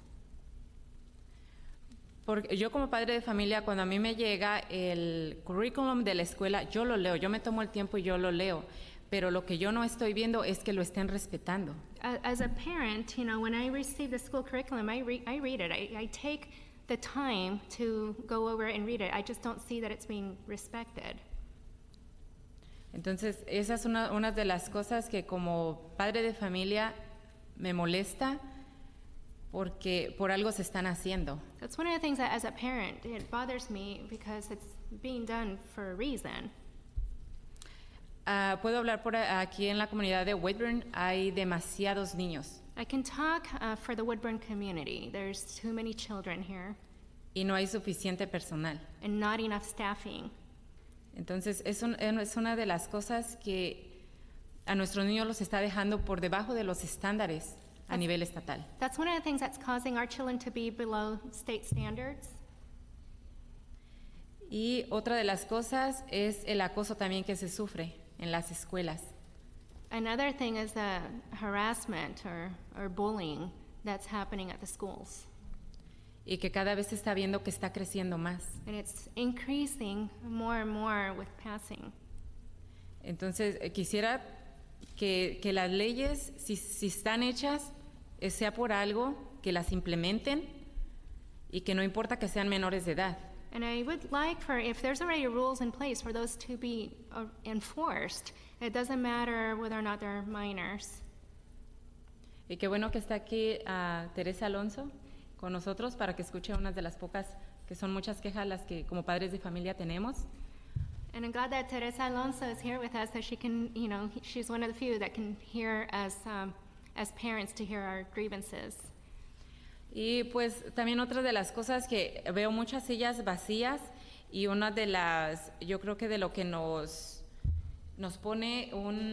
Porque yo como padre de familia, cuando a mí me llega el currículum de la escuela, yo lo leo, yo me tomo el tiempo y yo lo leo, pero lo que yo no estoy viendo es que lo estén respetando. As a parent, when I receive the school curriculum, I read it. I take the time to go over and read it. I just don't see that it's being respected. Entonces, esa es una de las cosas que como padre de familia me molesta, porque por algo se están haciendo. That's one of the things that as a parent, it bothers me because it's being done for a reason. Puedo hablar por aquí en la comunidad de Woodburn, hay demasiados niños. I can talk for the Woodburn community. There's too many children here. Y no hay suficiente personal. And not enough staffing. Entonces, es una de las cosas que a nuestros niños los está dejando por debajo de los estándares a nivel estatal. That's one of the things that's causing our children to be below state standards. Y otra de las cosas es el acoso también que se sufre en las escuelas. Another thing is the harassment or bullying that's happening at the schools. Y que cada vez se está viendo que está creciendo más. And it's increasing more and more with passing. Entonces, quisiera que las leyes, si están hechas, sea por algo, que las implementen y que no importa que sean menores de edad. And I would like if there's already rules in place for those to be enforced, it doesn't matter whether or not they're minors. Y qué bueno que está aquí Teresa Alonso con nosotros para que escuche unas de las pocas, que son muchas quejas las que como padres de familia tenemos. And I'm glad that Teresa Alonso is here with us so she can, she's one of the few that can hear as parents to hear our grievances. Y pues también otra de las cosas que veo muchas sillas vacías y una de las, yo creo que de lo que nos pone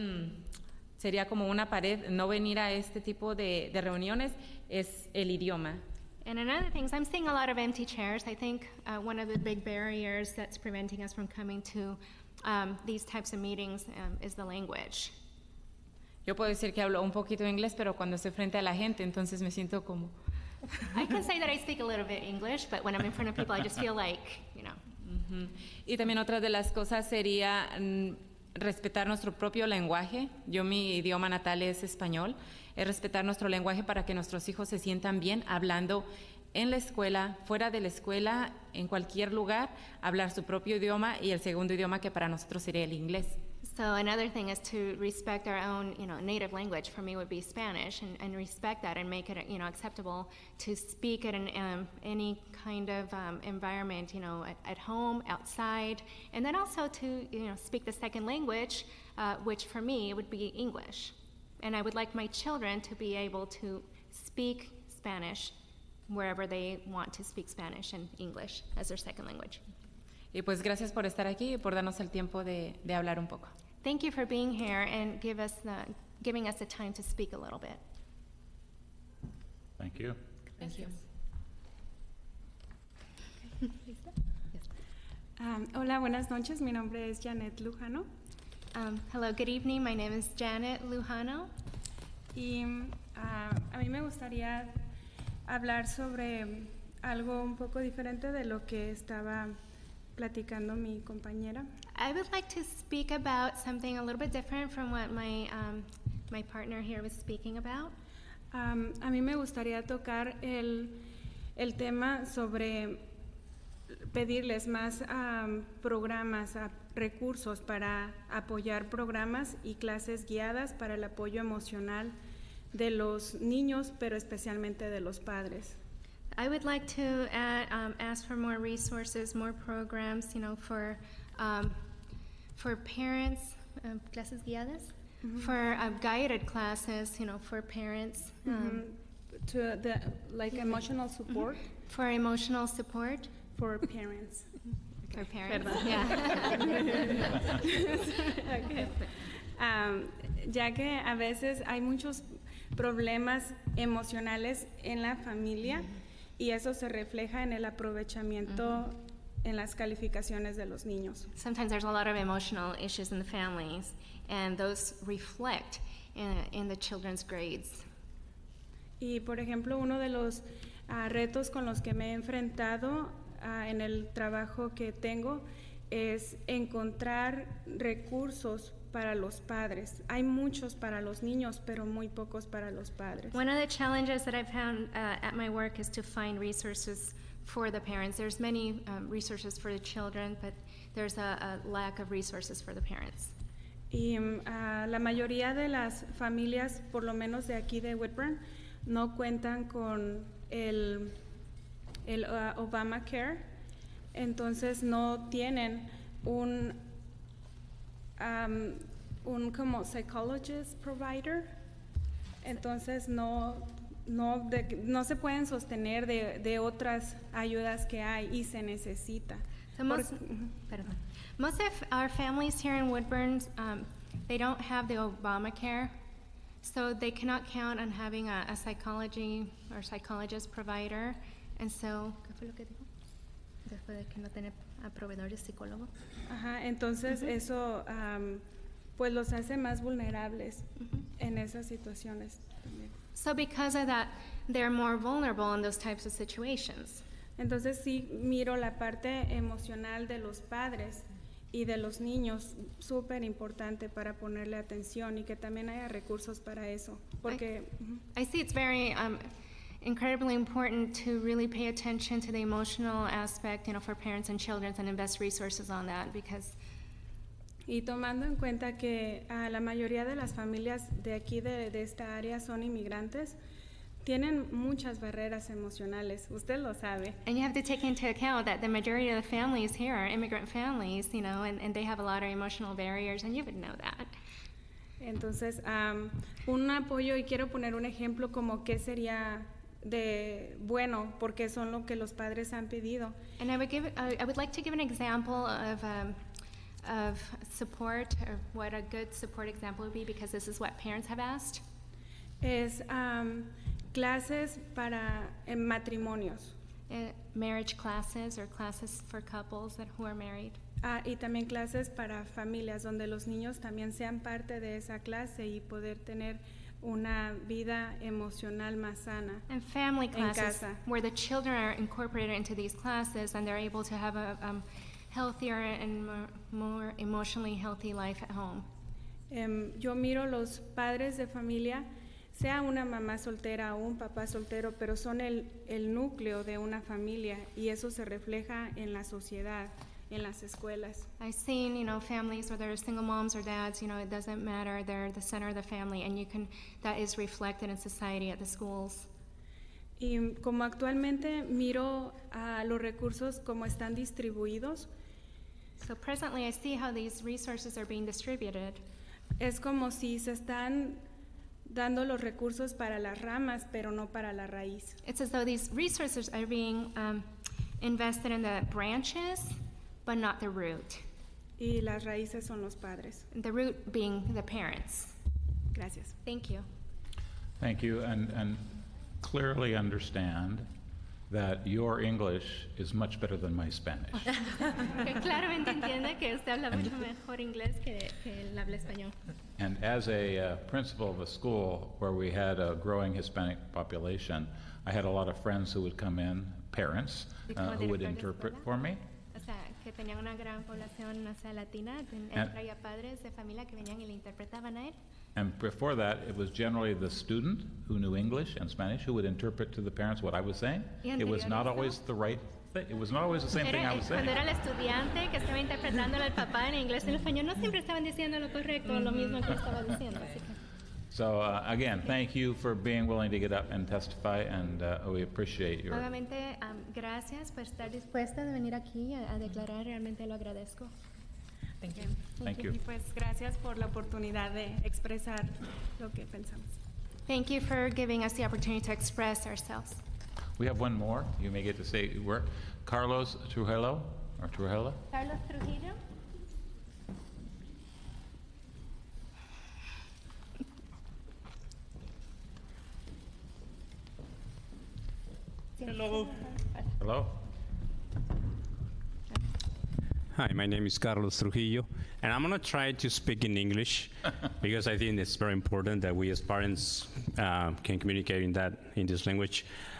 sería como una pared no venir a este tipo de reuniones es el idioma. And another thing is I'm seeing a lot of empty chairs. I think one of the big barriers that's preventing us from coming to these types of meetings is the language. Yo puedo decir que hablo un poquito inglés, pero cuando estoy frente a la gente, entonces me siento como... I can say that I speak a little bit English, but when I'm in front of people, I just feel like, Y también otra de las cosas sería respetar nuestro propio lenguaje. Mi idioma natal es español. Es respetar nuestro lenguaje para que nuestros hijos se sientan bien hablando en la escuela, fuera de la escuela, en cualquier lugar, hablar su propio idioma y el segundo idioma que para nosotros sería el inglés. So another thing is to respect our own, native language. For me, would be Spanish, and respect that and make it, acceptable to speak it in any kind of environment, at home, outside, and then also to, speak the second language, which for me would be English. And I would like my children to be able to speak Spanish wherever they want to speak Spanish and English as their second language. Y pues gracias por estar aquí y por darnos el tiempo de hablar un poco. Thank you for being here and giving us the time to speak a little bit. Thank you. Thank you. Hola, buenas noches. Mi nombre es Janet Lujano. Hello, good evening. My name is Janet Lujano. Y a mí me gustaría hablar sobre algo un poco diferente de lo que estaba platicando mi compañera. I would like to speak about something a little bit different from what my partner here was speaking about. A mí me gustaría tocar el tema sobre pedirles más programas, recursos para apoyar programas y clases guiadas para el apoyo emocional de los niños, pero especialmente de los padres. I would like to ask for more resources, more programs, for parents, clases guiadas, for guided classes, for parents. To the emotional support. For emotional support. For parents. For parents, Perdón. yeah. Okay. Ya que a veces hay muchos problemas emocionales en la familia y eso se refleja en el aprovechamiento en las calificaciones de los niños. Sometimes there's a lot of emotional issues in the families, and those reflect in the children's grades. Y por ejemplo, uno de los retos con los que me he enfrentado en el trabajo que tengo es encontrar recursos para los padres. Hay muchos para los niños, pero muy pocos para los padres. One of the challenges that I've found at my work is to find resources for the parents. There's many resources for the children, but there's a lack of resources for the parents. Y la mayoría de las familias, por lo menos de aquí de Whitburn, no cuentan con el Obamacare, entonces no tienen un como psychologist provider, entonces no se pueden sostener de otras ayudas que hay y se necesita. So most of our families here in Woodburn, they don't have the Obamacare, so they cannot count on having a psychology or psychologist provider. And so, ¿qué fue lo que dijo? Después de que no tiene a proveedores psicólogos. Ajá, entonces eso pues los hace más vulnerables en esas situaciones también. So because of that, they're more vulnerable in those types of situations. Entonces sí miro la parte emocional de los padres y de los niños, súper importante para ponerle atención y que también haya recursos para eso. Porque I see it's very incredibly important to really pay attention to the emotional aspect, for parents and children, and invest resources on that because. Y tomando en cuenta que la mayoría de las familias de aquí de esta área son inmigrantes, tienen muchas barreras emocionales. Usted lo sabe. And you have to take into account that the majority of the families here are immigrant families, and they have a lot of emotional barriers, and you would know that. Entonces, un apoyo, y quiero poner un ejemplo como qué sería de bueno, porque son lo que los padres han pedido. And I would like to give an example of support, or what a good support example would be, because this is what parents have asked. Es clases para matrimonios. Marriage classes, or classes for couples who are married. Y también clases para familias, donde los niños también sean parte de esa clase y poder tener una vida emocional más sana. And family classes, en casa. Where the children are incorporated into these classes and they're able to have a healthier and more emotionally healthy life at home. Yo miro los padres de familia, sea una mamá soltera o un papá soltero, pero son el núcleo de una familia y eso se refleja en la sociedad, en las escuelas. I've seen, families where there are single moms or dads, it doesn't matter, they're the center of the family, and that is reflected in society at the schools. Y como actualmente miro los recursos como están distribuidos. So presently I see how these resources are being distributed. Es como si se están dando los recursos para las ramas, pero no para la raíz. It's as though these resources are being invested in the branches, but not the root. Y las raíces son los padres. The root being the parents. Gracias. Thank you. Thank you, and clearly understand that your English is much better than my Spanish. Que claramente entiende que usted habla mucho mejor inglés que él habla español. And as a principal of a school where we had a growing Hispanic population, I had a lot of friends who would come in, parents, who would interpret for me. O sea, que tenían una gran población, o sea, latina, él traía padres de familia que venían y le interpretaban a él. And before that, it was generally the student who knew English and Spanish who would interpret to the parents what I was saying. It was not always the right thing. It was not always the same thing I was saying. Cuando era el estudiante que estaba interpretándole al papá en inglés y en español, no siempre estaban diciendo lo correcto, lo mismo que estaba diciendo. Así que. So again, thank you for being willing to get up and testify, and we appreciate your. Nuevamente, gracias por estar dispuesta de venir aquí a declarar. Realmente lo agradezco. Thank you. Thank you. Y pues gracias por la oportunidad de expresar lo que pensamos. Thank you for giving us the opportunity to express ourselves. We have one more. You may get to say where. Carlos Trujillo, or Trujillo. Carlos Trujillo. Hello. Hello. Hi, my name is Carlos Trujillo, and I'm going to try to speak in English because I think it's very important that we as parents can communicate in this language.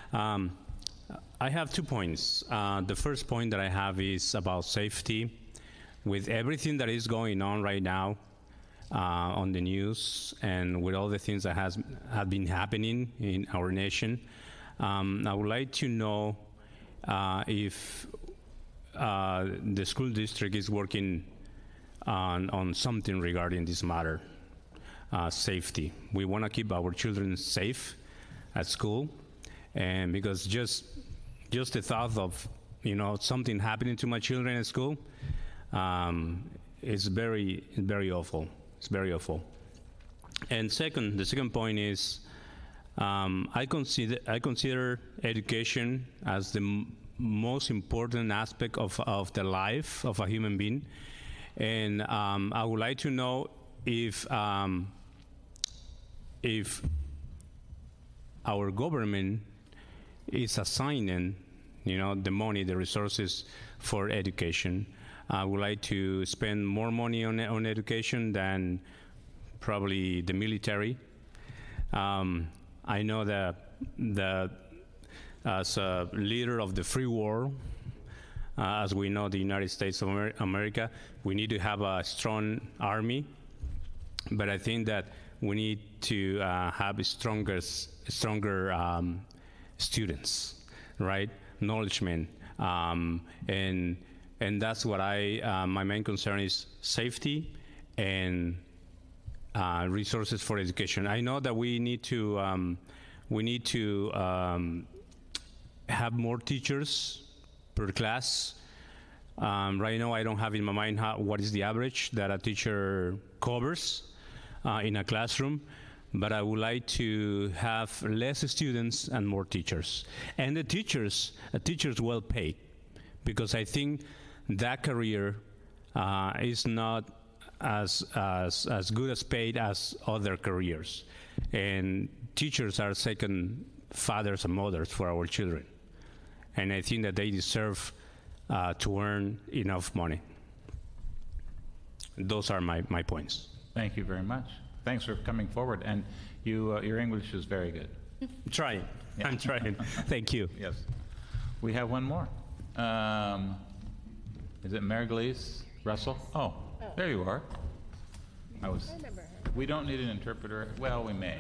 I have 2 points. The first point that I have is about safety. With everything that is going on right now on the news and with all the things that have been happening in our nation, I would like to know if the school district is working on something regarding this matter, safety. We want to keep our children safe at school, and because just the thought of something happening to my children at school is very awful. It's very awful. And the second point is I consider education as the most important aspect of the life of a human being, and I would like to know if our government is assigning, the money, the resources for education. I would like to spend more money on education than probably the military. I know that as a leader of the free world, as we know, the United States of America, we need to have a strong army, but I think that we need to have stronger students, right? Knowledgemen, and that's what my main concern is: safety and resources for education. I know that we need to have more teachers per class. Right now, I don't have in my mind what is the average that a teacher covers in a classroom, but I would like to have less students and more teachers. And the teachers well paid, because I think that career is not as good as paid as other careers. And teachers are second fathers and mothers for our children. And I think that they deserve to earn enough money. Those are my points. Thank you very much. Thanks for coming forward. And your English is very good. Trying. Yeah. I'm trying. Thank you. Yes. We have one more. Is it Mariglis Russell? Oh, there you are. We don't need an interpreter. Well, we may.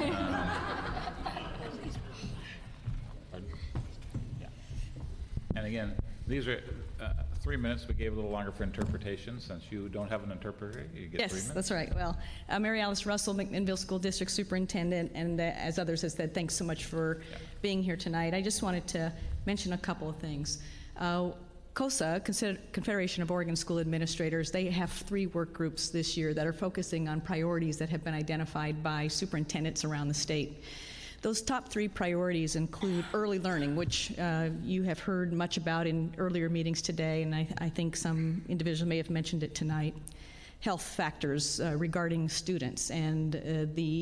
And again, these are 3 minutes. We gave a little longer for interpretation. Since you don't have an interpreter, you get 3 minutes. Yes, that's right. Well, Mary Alice Russell, McMinnville School District Superintendent, and as others have said, thanks so much for being here tonight. I just wanted to mention a couple of things. COSA, Confederation of Oregon School Administrators, they have 3 work groups this year that are focusing on priorities that have been identified by superintendents around the state. Those top 3 priorities include early learning, which you have heard much about in earlier meetings today, and I think some individuals may have mentioned it tonight. Health factors regarding students and the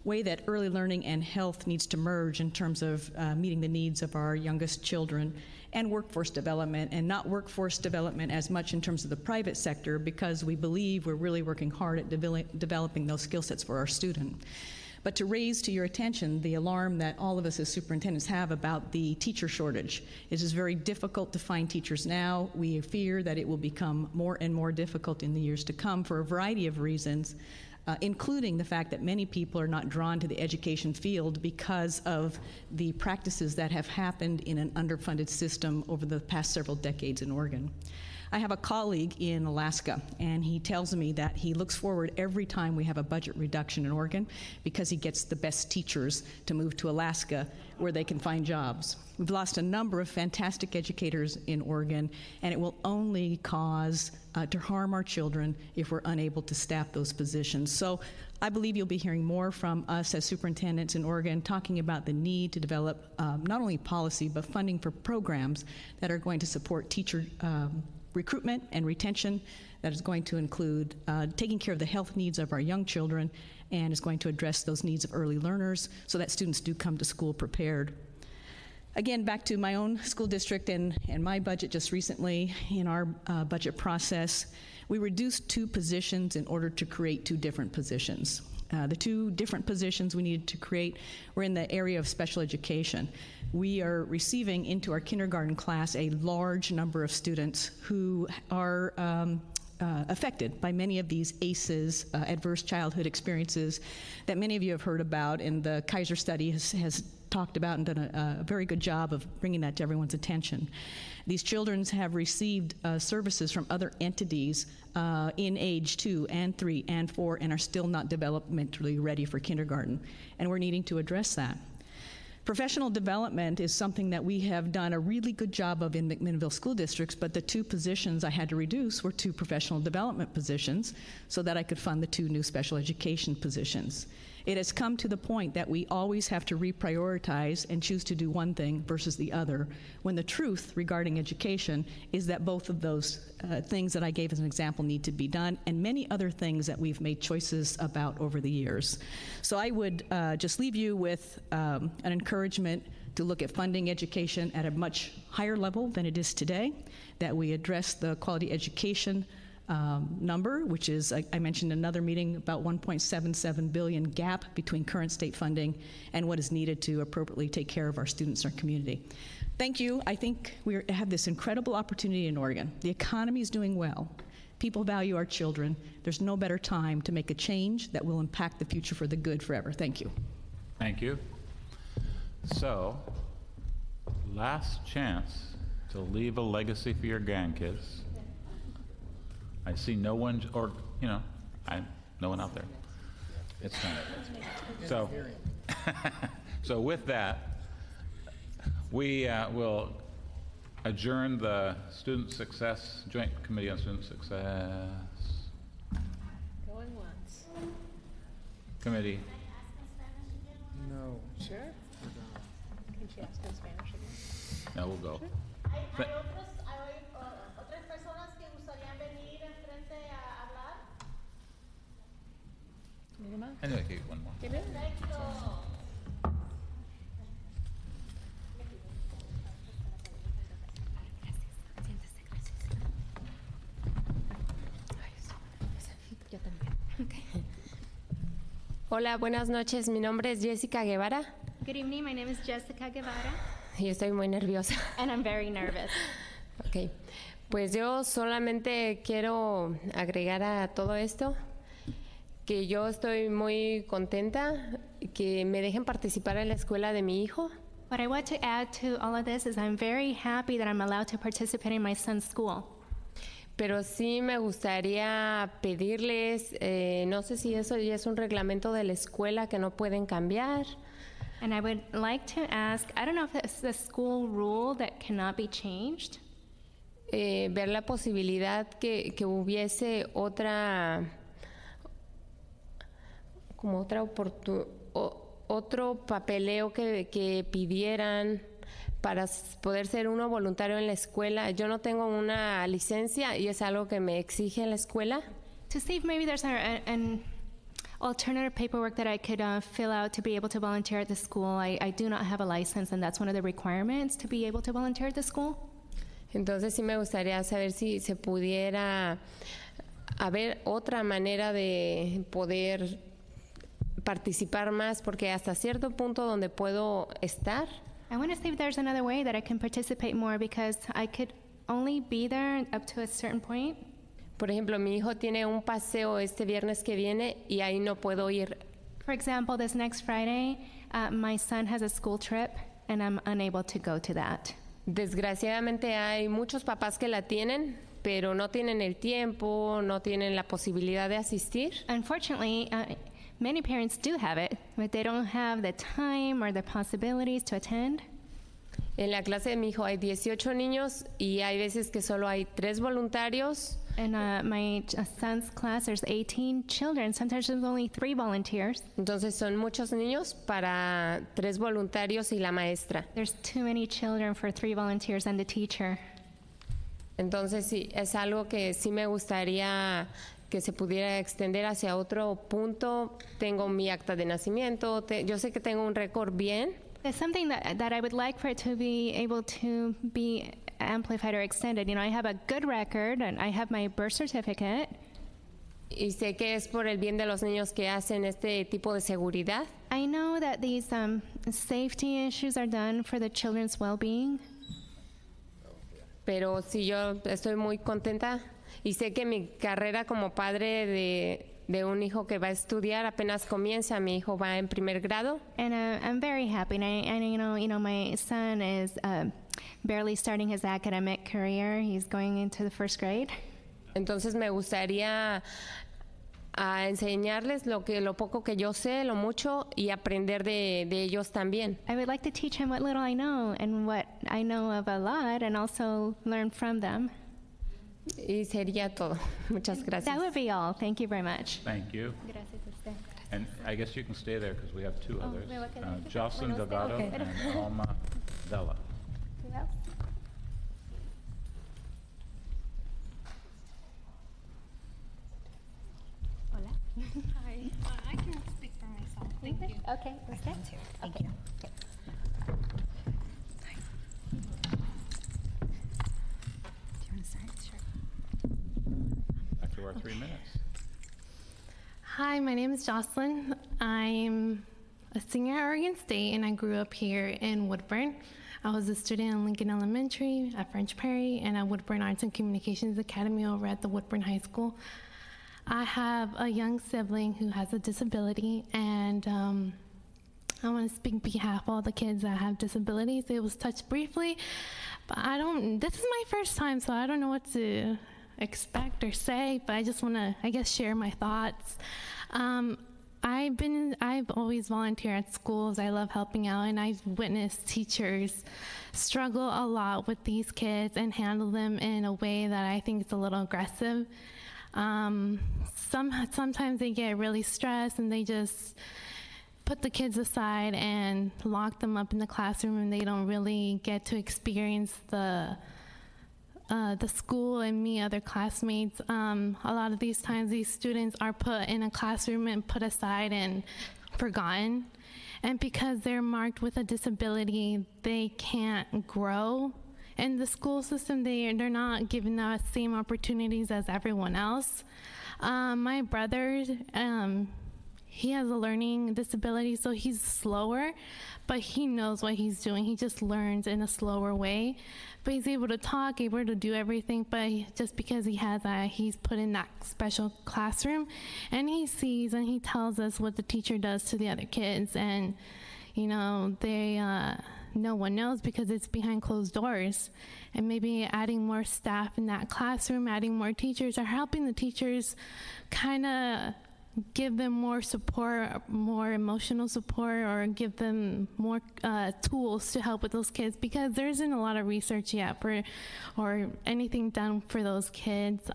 way that early learning and health needs to merge in terms of meeting the needs of our youngest children, and workforce development, and not workforce development as much in terms of the private sector, because we believe we're really working hard at developing those skill sets for our student. But to raise to your attention the alarm that all of us as superintendents have about the teacher shortage. It is very difficult to find teachers now. We fear that it will become more and more difficult in the years to come for a variety of reasons, including the fact that many people are not drawn to the education field because of the practices that have happened in an underfunded system over the past several decades in Oregon. I have a colleague in Alaska, and he tells me that he looks forward every time we have a budget reduction in Oregon because he gets the best teachers to move to Alaska where they can find jobs. We've lost a number of fantastic educators in Oregon, and it will only cause to harm our children if we're unable to staff those positions. So I believe you'll be hearing more from us as superintendents in Oregon talking about the need to develop not only policy but funding for programs that are going to support teacher recruitment and retention, that is going to include taking care of the health needs of our young children, and is going to address those needs of early learners so that students do come to school prepared. Again, back to my own school district and my budget just recently. In our budget process, we reduced 2 positions in order to create 2 different positions. The 2 different positions we needed to create were in the area of special education. We are receiving into our kindergarten class a large number of students who are affected by many of these ACEs, adverse childhood experiences, that many of you have heard about, and the Kaiser study has talked about and done a very good job of bringing that to everyone's attention. These children have received services from other entities in age 2 and 3 and 4 and are still not developmentally ready for kindergarten, and we're needing to address that. Professional development is something that we have done a really good job of in McMinnville school districts, but the 2 positions I had to reduce were 2 professional development positions so that I could fund the 2 new special education positions. It has come to the point that we always have to reprioritize and choose to do one thing versus the other, when the truth regarding education is that both of those things that I gave as an example need to be done, and many other things that we've made choices about over the years. So I would just leave you with an encouragement to look at funding education at a much higher level than it is today, that we address the quality education number, which is, I mentioned in another meeting, about $1.77 billion gap between current state funding and what is needed to appropriately take care of our students and our community. Thank you. I think we have this incredible opportunity in Oregon. The economy is doing well. People value our children. There's no better time to make a change that will impact the future for the good forever. Thank you. Thank you. So, last chance to leave a legacy for your grandkids. I see no one, or, no one out there. It's kind of, so with that, we will adjourn the Joint Committee on Student Success Going once. Committee. No. Sure. Can she ask in Spanish again? No, we'll go. Hay otras personas que gustarían venir enfrente a hablar. I know I gave one more. Perfecto. Hola, buenas noches. Mi nombre es Jessica Guevara. Good evening, my name is Jessica Guevara, Y estoy muy nerviosa. and I'm very nervous. Ok. Pues yo solamente quiero agregar a todo esto que yo estoy muy contenta que me dejen participar en la escuela de mi hijo. What I want to add to all of this is I'm very happy that I'm allowed to participate in my son's school. Pero sí me gustaría pedirles, no sé si eso ya es un reglamento de la escuela que no pueden cambiar. And I would like to ask, I don't know if it's the school rule that cannot be changed. Ver la posibilidad que hubiese otro papeleo que pidieran para poder ser uno voluntario en la escuela. Yo no tengo una licencia y es algo que me exige en la escuela. To see if maybe there's an alternative paperwork that I could fill out to be able to volunteer at the school. I do not have a license, and that's one of the requirements to be able to volunteer at the school. Entonces sí me gustaría saber si se pudiera haber otra manera de poder participar más, porque hasta cierto punto donde puedo estar. I want to see if there's another way that I can participate more, because I could only be there up to a certain point. Por ejemplo, mi hijo tiene un paseo este viernes que viene y ahí no puedo ir. For example, this next Friday, my son has a school trip, and I'm unable to go to that. Desgraciadamente hay muchos papás que la tienen, pero no tienen el tiempo, no tienen la posibilidad de asistir. Unfortunately, many parents do have it, but they don't have the time or the possibilities to attend. En la clase de mi hijo hay 18 niños y hay veces que solo hay 3 voluntarios. In my son's class, there's 18 children. Sometimes there's only 3 volunteers. Entonces son muchos niños para 3 voluntarios y la maestra. There's too many children for 3 volunteers and the teacher. Entonces sí, es algo que sí me gustaría que se pudiera extender hacia otro punto. Tengo mi acta de nacimiento, yo sé que tengo un récord bien. There's something that I would like for it to be able to be amplified or extended. You know, I have a good record, and I have my birth certificate. Y sé que es por el bien de los niños que hacen este tipo de seguridad. I know that these safety issues are done for the children's well-being. Pero sí, yo estoy muy contenta y sé que mi carrera como padre de un hijo que va a estudiar apenas comienza. Mi hijo va en primer grado. And I'm very happy. And you know, my son is barely starting his academic career. He's going into the 1st grade. Entonces me gustaría enseñarles lo poco que yo sé, lo mucho, y aprender de ellos también. I would like to teach him what little I know and what I know of a lot, and also learn from them. Y sería todo. Muchas gracias. That would be all. Thank you very much. Thank you. Gracias a usted. And I guess you can stay there because we have 2 others. ¿me voy a quedar aquí? Jocelyn Bueno, Delgado okay. and Alma Della. Hola. Hi. I can speak for myself. Thank you. Okay. Okay. Thank you. Okay. Back to our 3 minutes. Hi, my name is Jocelyn. I'm a senior at Oregon State, and I grew up here in Woodburn. I was a student in Lincoln Elementary, at French Perry, and at Woodburn Arts and Communications Academy over at the Woodburn High School. I have a young sibling who has a disability, and I want to speak on behalf of all the kids that have disabilities. It was touched briefly, but this is my first time, so I don't know what to expect or say, but I just want to, I guess, share my thoughts. I've always volunteered at schools. I love helping out, and I've witnessed teachers struggle a lot with these kids and handle them in a way that I think is a little aggressive. Sometimes they get really stressed and they just put the kids aside and lock them up in the classroom, and they don't really get to experience the school and meet other classmates. A lot of these times these students are put in a classroom and put aside and forgotten. And because they're marked with a disability, they can't grow in the school system. They're not given the same opportunities as everyone else. My brother, he has a learning disability, so he's slower, but he knows what he's doing. He just learns in a slower way. But he's able to talk, able to do everything, but just because he has that, he's put in that special classroom, and he sees and he tells us what the teacher does to the other kids, and you know, no one knows because it's behind closed doors. And maybe adding more staff in that classroom, adding more teachers, or helping the teachers kind of give them more support, more emotional support, or give them more tools to help with those kids, because there isn't a lot of research yet or anything done for those kids.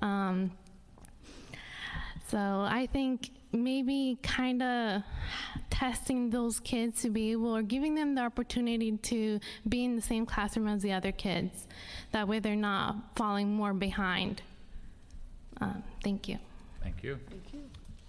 So I think maybe kind of testing those kids to be able, or giving them the opportunity to be in the same classroom as the other kids. That way they're not falling more behind. Thank you. Thank you.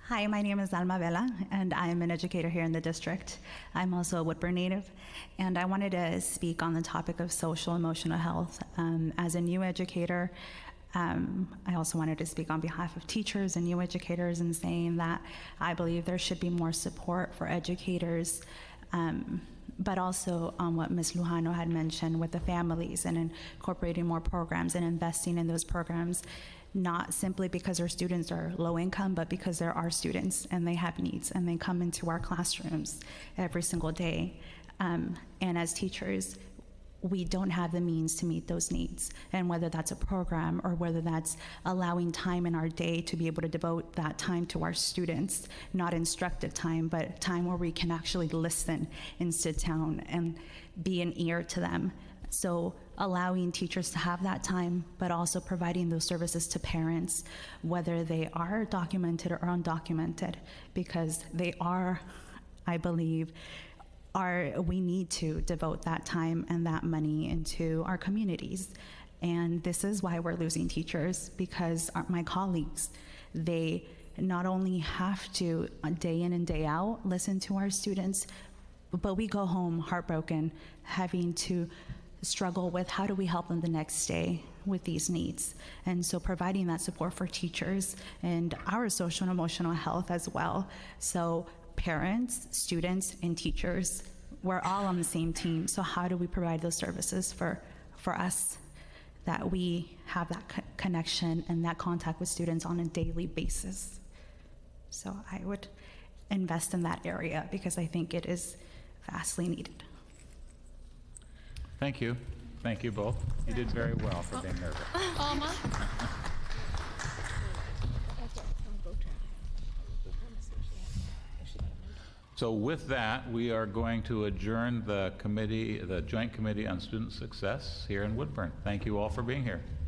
Hi, my name is Alma Vela, and I am an educator here in the district. I'm also a Woodburn native, and I wanted to speak on the topic of social emotional health. As a new educator, I also wanted to speak on behalf of teachers and new educators and saying that I believe there should be more support for educators, but also on what Ms. Lujano had mentioned with the families and incorporating more programs and investing in those programs, not simply because our students are low income, but because there are students and they have needs and they come into our classrooms every single day. And as teachers, we don't have the means to meet those needs. And whether that's a program or whether that's allowing time in our day to be able to devote that time to our students, not instructive time, but time where we can actually listen and sit down and be an ear to them. So allowing teachers to have that time, but also providing those services to parents, whether they are documented or undocumented, because they are, I believe, we need to devote that time and that money into our communities. And this is why we're losing teachers, because my colleagues, they not only have to, day in and day out, listen to our students, but we go home heartbroken, having to struggle with how do we help them the next day with these needs. And so providing that support for teachers and our social and emotional health as well. So parents, students, and teachers, we're all on the same team. So how do we provide those services for us, that we have that connection and that contact with students on a daily basis? So I would invest in that area because I think it is vastly needed. Thank you. Thank you both. You did very well for being nervous. Alma? So with that, we are going to adjourn the committee, the Joint Committee on Student Success here in Woodburn. Thank you all for being here.